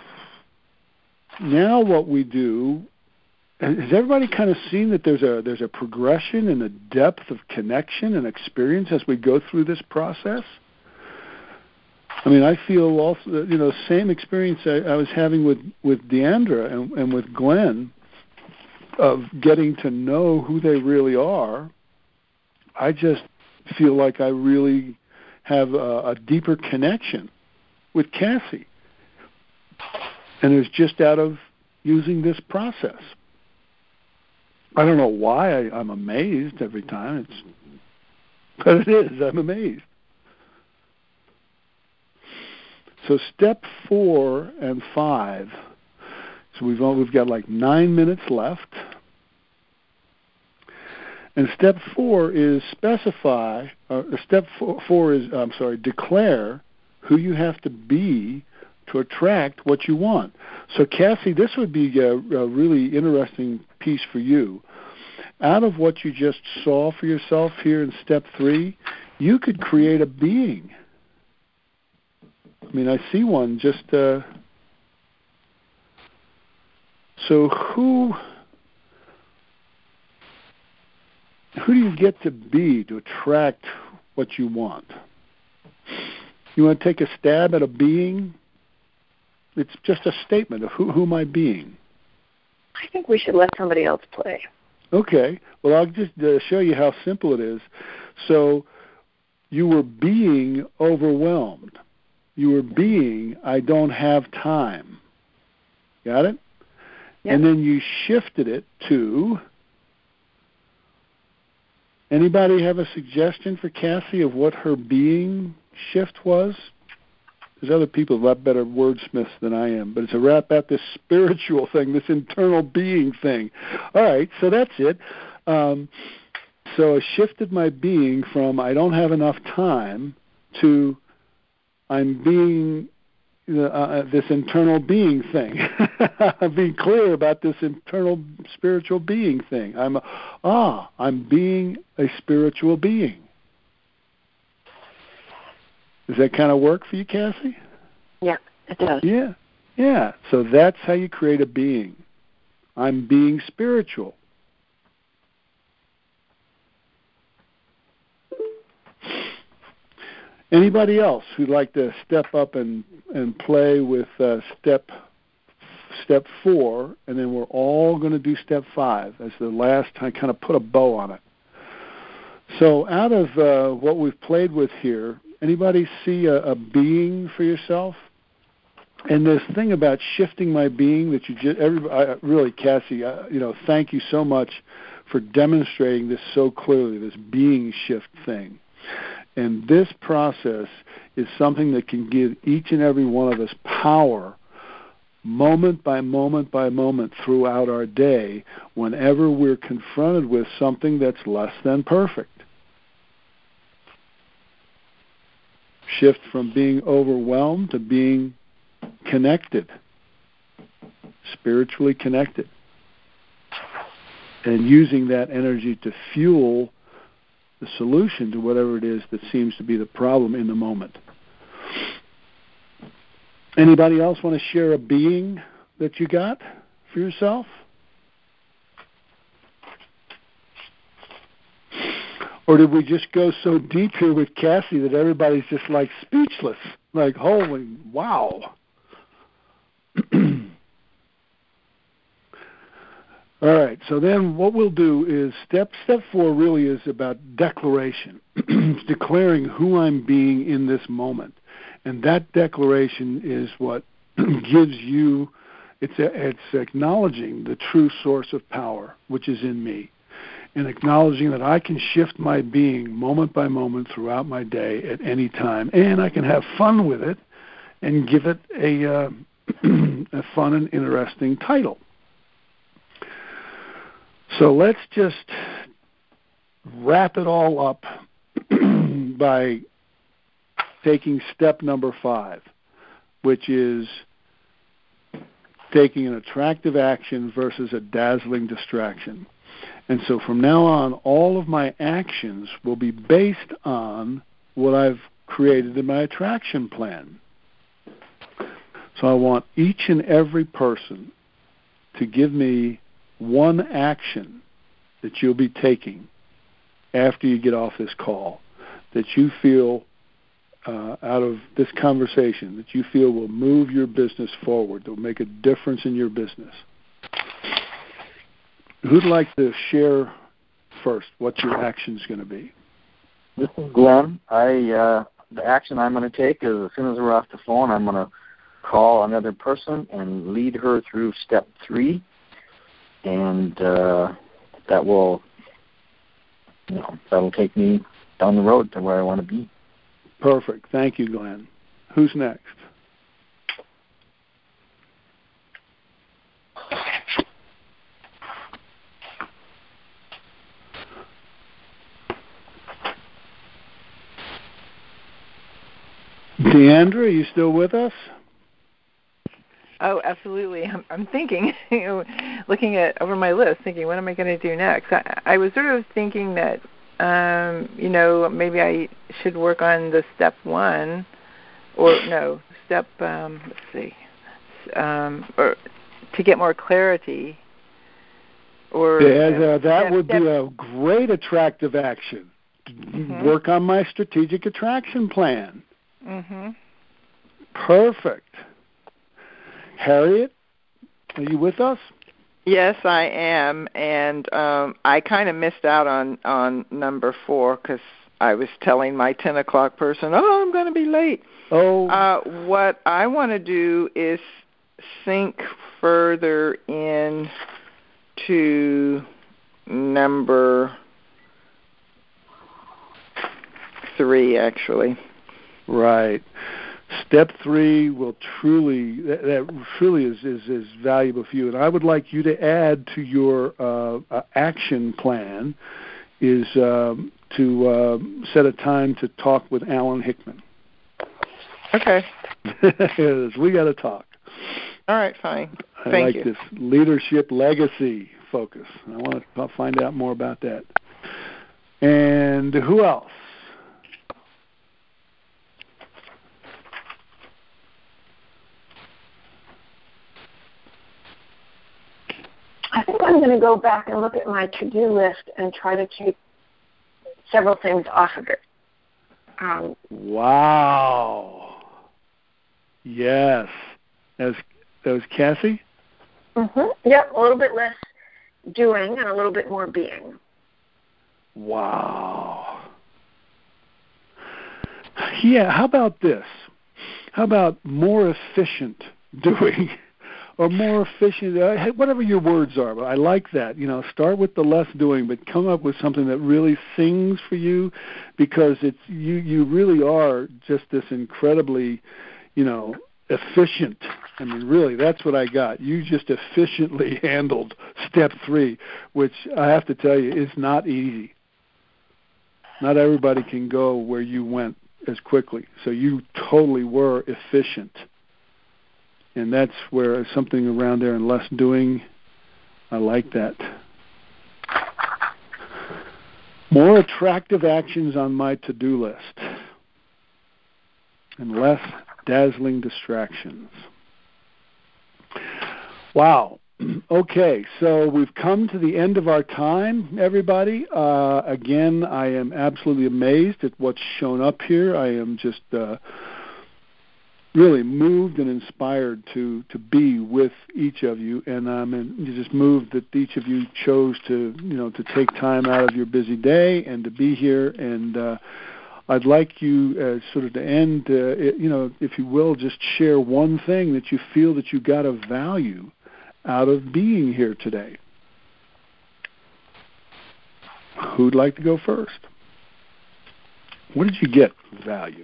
now what we do, has everybody kind of seen that there's a there's a progression and a depth of connection and experience as we go through this process? I mean, I feel also, you know, same experience I, I was having with, with Deandra and, and with Glenn of getting to know who they really are. I just feel like I really have a, a deeper connection with Cassie. And it's just out of using this process. I don't know why I, I'm amazed every time. It's, but it is. I'm amazed. So step four and five. So we've all, we've got like nine minutes left. And step four is specify. Uh, step four, four is I'm sorry, declare who you have to be to attract what you want. So Cassie, this would be a, a really interesting piece for you. Out of what you just saw for yourself here in step three, you could create a being. I mean, I see one just, uh, so who, who do you get to be to attract what you want? You want to take a stab at a being? It's just a statement of who, who am I being? I think we should let somebody else play. Okay. Well, I'll just uh, show you how simple it is. So you were being overwhelmed. You were being, I don't have time. Got it? Yep. And then you shifted it to, anybody have a suggestion for Cassie of what her being shift was? There's other people a lot better wordsmiths than I am, but it's about this spiritual thing, this internal being thing. All right, so that's it. Um, so I shifted my being from I don't have enough time to I'm being uh, this internal being thing. I'm being clear about this internal spiritual being thing. I'm ah, I'm being a spiritual being. Does that kind of work for you, Cassie? Yeah, it does. Yeah, yeah. So that's how you create a being. I'm being spiritual. Anybody else who'd like to step up and, and play with uh, step step four, and then we're all going to do step five as the last time, kind of put a bow on it. So out of uh, what we've played with here, anybody see a, a being for yourself? And this thing about shifting my being that you just, everybody, really, Cassie, uh, you know, thank you so much for demonstrating this so clearly, this being shift thing. And this process is something that can give each and every one of us power moment by moment by moment throughout our day whenever we're confronted with something that's less than perfect. Shift from being overwhelmed to being connected, spiritually connected, and using that energy to fuel the solution to whatever it is that seems to be the problem in the moment. Anybody else want to share a being that you got for yourself? Or did we just go so deep here with Cassie that everybody's just like speechless? Like, holy wow. All right, so then what we'll do is step step four really is about declaration. It's declaring who I'm being in this moment. And that declaration is what gives you, it's, a, it's acknowledging the true source of power, which is in me, and acknowledging that I can shift my being moment by moment throughout my day at any time, and I can have fun with it and give it a, uh, a fun and interesting title. So let's just wrap it all up by taking step number five, which is taking an attractive action versus a dazzling distraction. And so from now on, all of my actions will be based on what I've created in my attraction plan. So I want each and every person to give me one action that you'll be taking after you get off this call that you feel uh, out of this conversation that you feel will move your business forward, that will make a difference in your business. Who'd like to share first what your action's going to be? This is Glenn. I uh, the action I'm going to take is as soon as we're off the phone, I'm going to call another person and lead her through step three. And uh, that will, you know, that'll take me down the road to where I want to be. Perfect. Thank you, Glenn. Who's next? Deandra, are you still with us? Oh, absolutely. I'm, I'm thinking, you know, looking at over my list, thinking, what am I going to do next? I, I was sort of thinking that, um, you know, maybe I should work on the step one, or no, step, um, let's see, um, or to get more clarity. Or yeah, uh, that step, would step, be a great attractive action. Mm-hmm. Work on my strategic attraction plan. Mm-hmm. Perfect. Harriet, are you with us? Yes, I am, and um, I kind of missed out on, on number four because I was telling my ten o'clock person, oh, I'm going to be late. Oh. Uh, what I want to do is sink further in to number three, actually. Right. Step three will truly, that, that truly is, is, is valuable for you. And I would like you to add to your uh, uh, action plan is um, to uh, set a time to talk with Alan Hickman. Okay. Yes, we got to talk. All right, fine. I Thank like you. this leadership legacy focus. I want to find out more about that. And who else? going to go back and look at my to-do list and try to take several things off of it. Um, wow. Yes. That was, that was Cassie? Mm-hmm. Yep, a little bit less doing and a little bit more being. Wow. Yeah, how about this? How about more efficient doing or more efficient, uh, whatever your words are, but I like that. You know, start with the less doing, but come up with something that really sings for you, because it's you, you really are just this incredibly, you know, efficient. I mean, really, that's what I got. You just efficiently handled step three, which I have to tell you is not easy. Not everybody can go where you went as quickly. So you totally were efficient. And that's where something around there and less doing, I like that. More attractive actions on my to-do list and less dazzling distractions. Wow. Okay, so we've come to the end of our time, everybody. Uh, again, I am absolutely amazed at what's shown up here. I am just uh, really moved and inspired to, to be with each of you, and I'm in, just moved that each of you chose to, you know, to take time out of your busy day and to be here. And uh, I'd like you, uh, sort of to end, uh, it, you know, if you will, just share one thing that you feel that you got of value out of being here today. Who'd like to go first? What did you get value?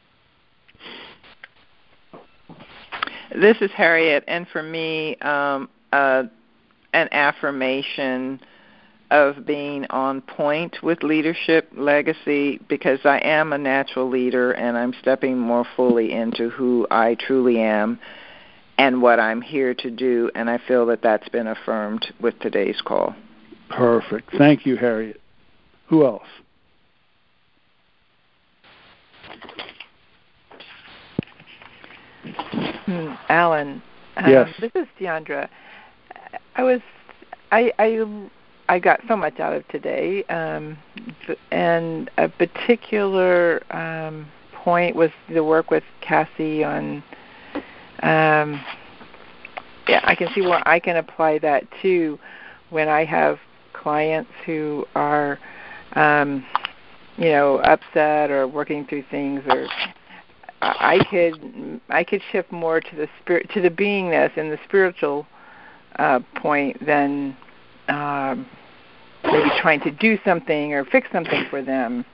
This is Harriet, and for me, um, uh, an affirmation of being on point with leadership legacy, because I am a natural leader and I'm stepping more fully into who I truly am and what I'm here to do, and I feel that that's been affirmed with today's call. Perfect. Thank you, Harriet. Who else? Hmm, Alan. Um, yes. This is Deandra. I was, I, I, I got so much out of today, um, and a particular um, point was the work with Cassie on. Um, yeah, I can see where I can apply that too when I have clients who are, um, you know, upset or working through things, or I could I could shift more to the spirit, to the beingness and the spiritual uh, point than um, maybe trying to do something or fix something for them.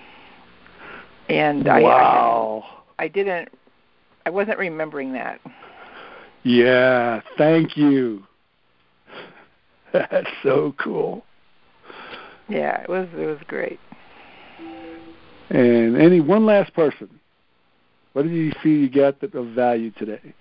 And wow. I, I didn't. I wasn't remembering that. Yeah, thank you. That's so cool. Yeah, it was it was great. And any one last person, what did you feel you got that of value today?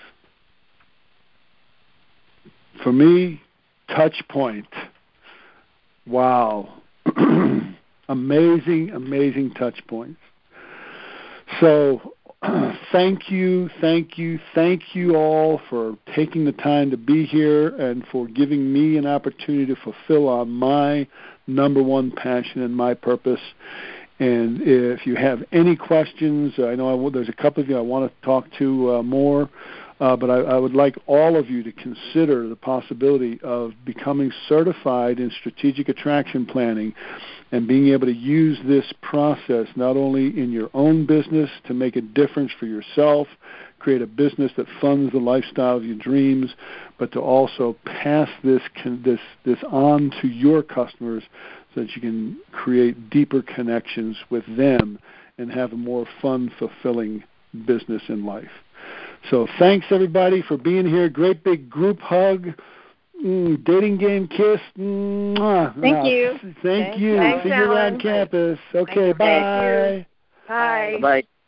For me, touch point. Wow. amazing, amazing touch points. So thank you, thank you, thank you all for taking the time to be here and for giving me an opportunity to fulfill on my number one passion and my purpose. And if you have any questions, I know I will, there's a couple of you I want to talk to uh, more, uh, but I, I would like all of you to consider the possibility of becoming certified in strategic attraction planning and being able to use this process not only in your own business to make a difference for yourself, create a business that funds the lifestyle of your dreams, but to also pass this this this on to your customers so that you can create deeper connections with them and have a more fun, fulfilling business in life. So thanks, everybody, for being here. Great big group hug. Mm, dating game kiss. Mwah. Thank no, you. Thank Thanks, you. thanks, See you Alan. around campus. Okay, Thank bye. you. Bye. Bye.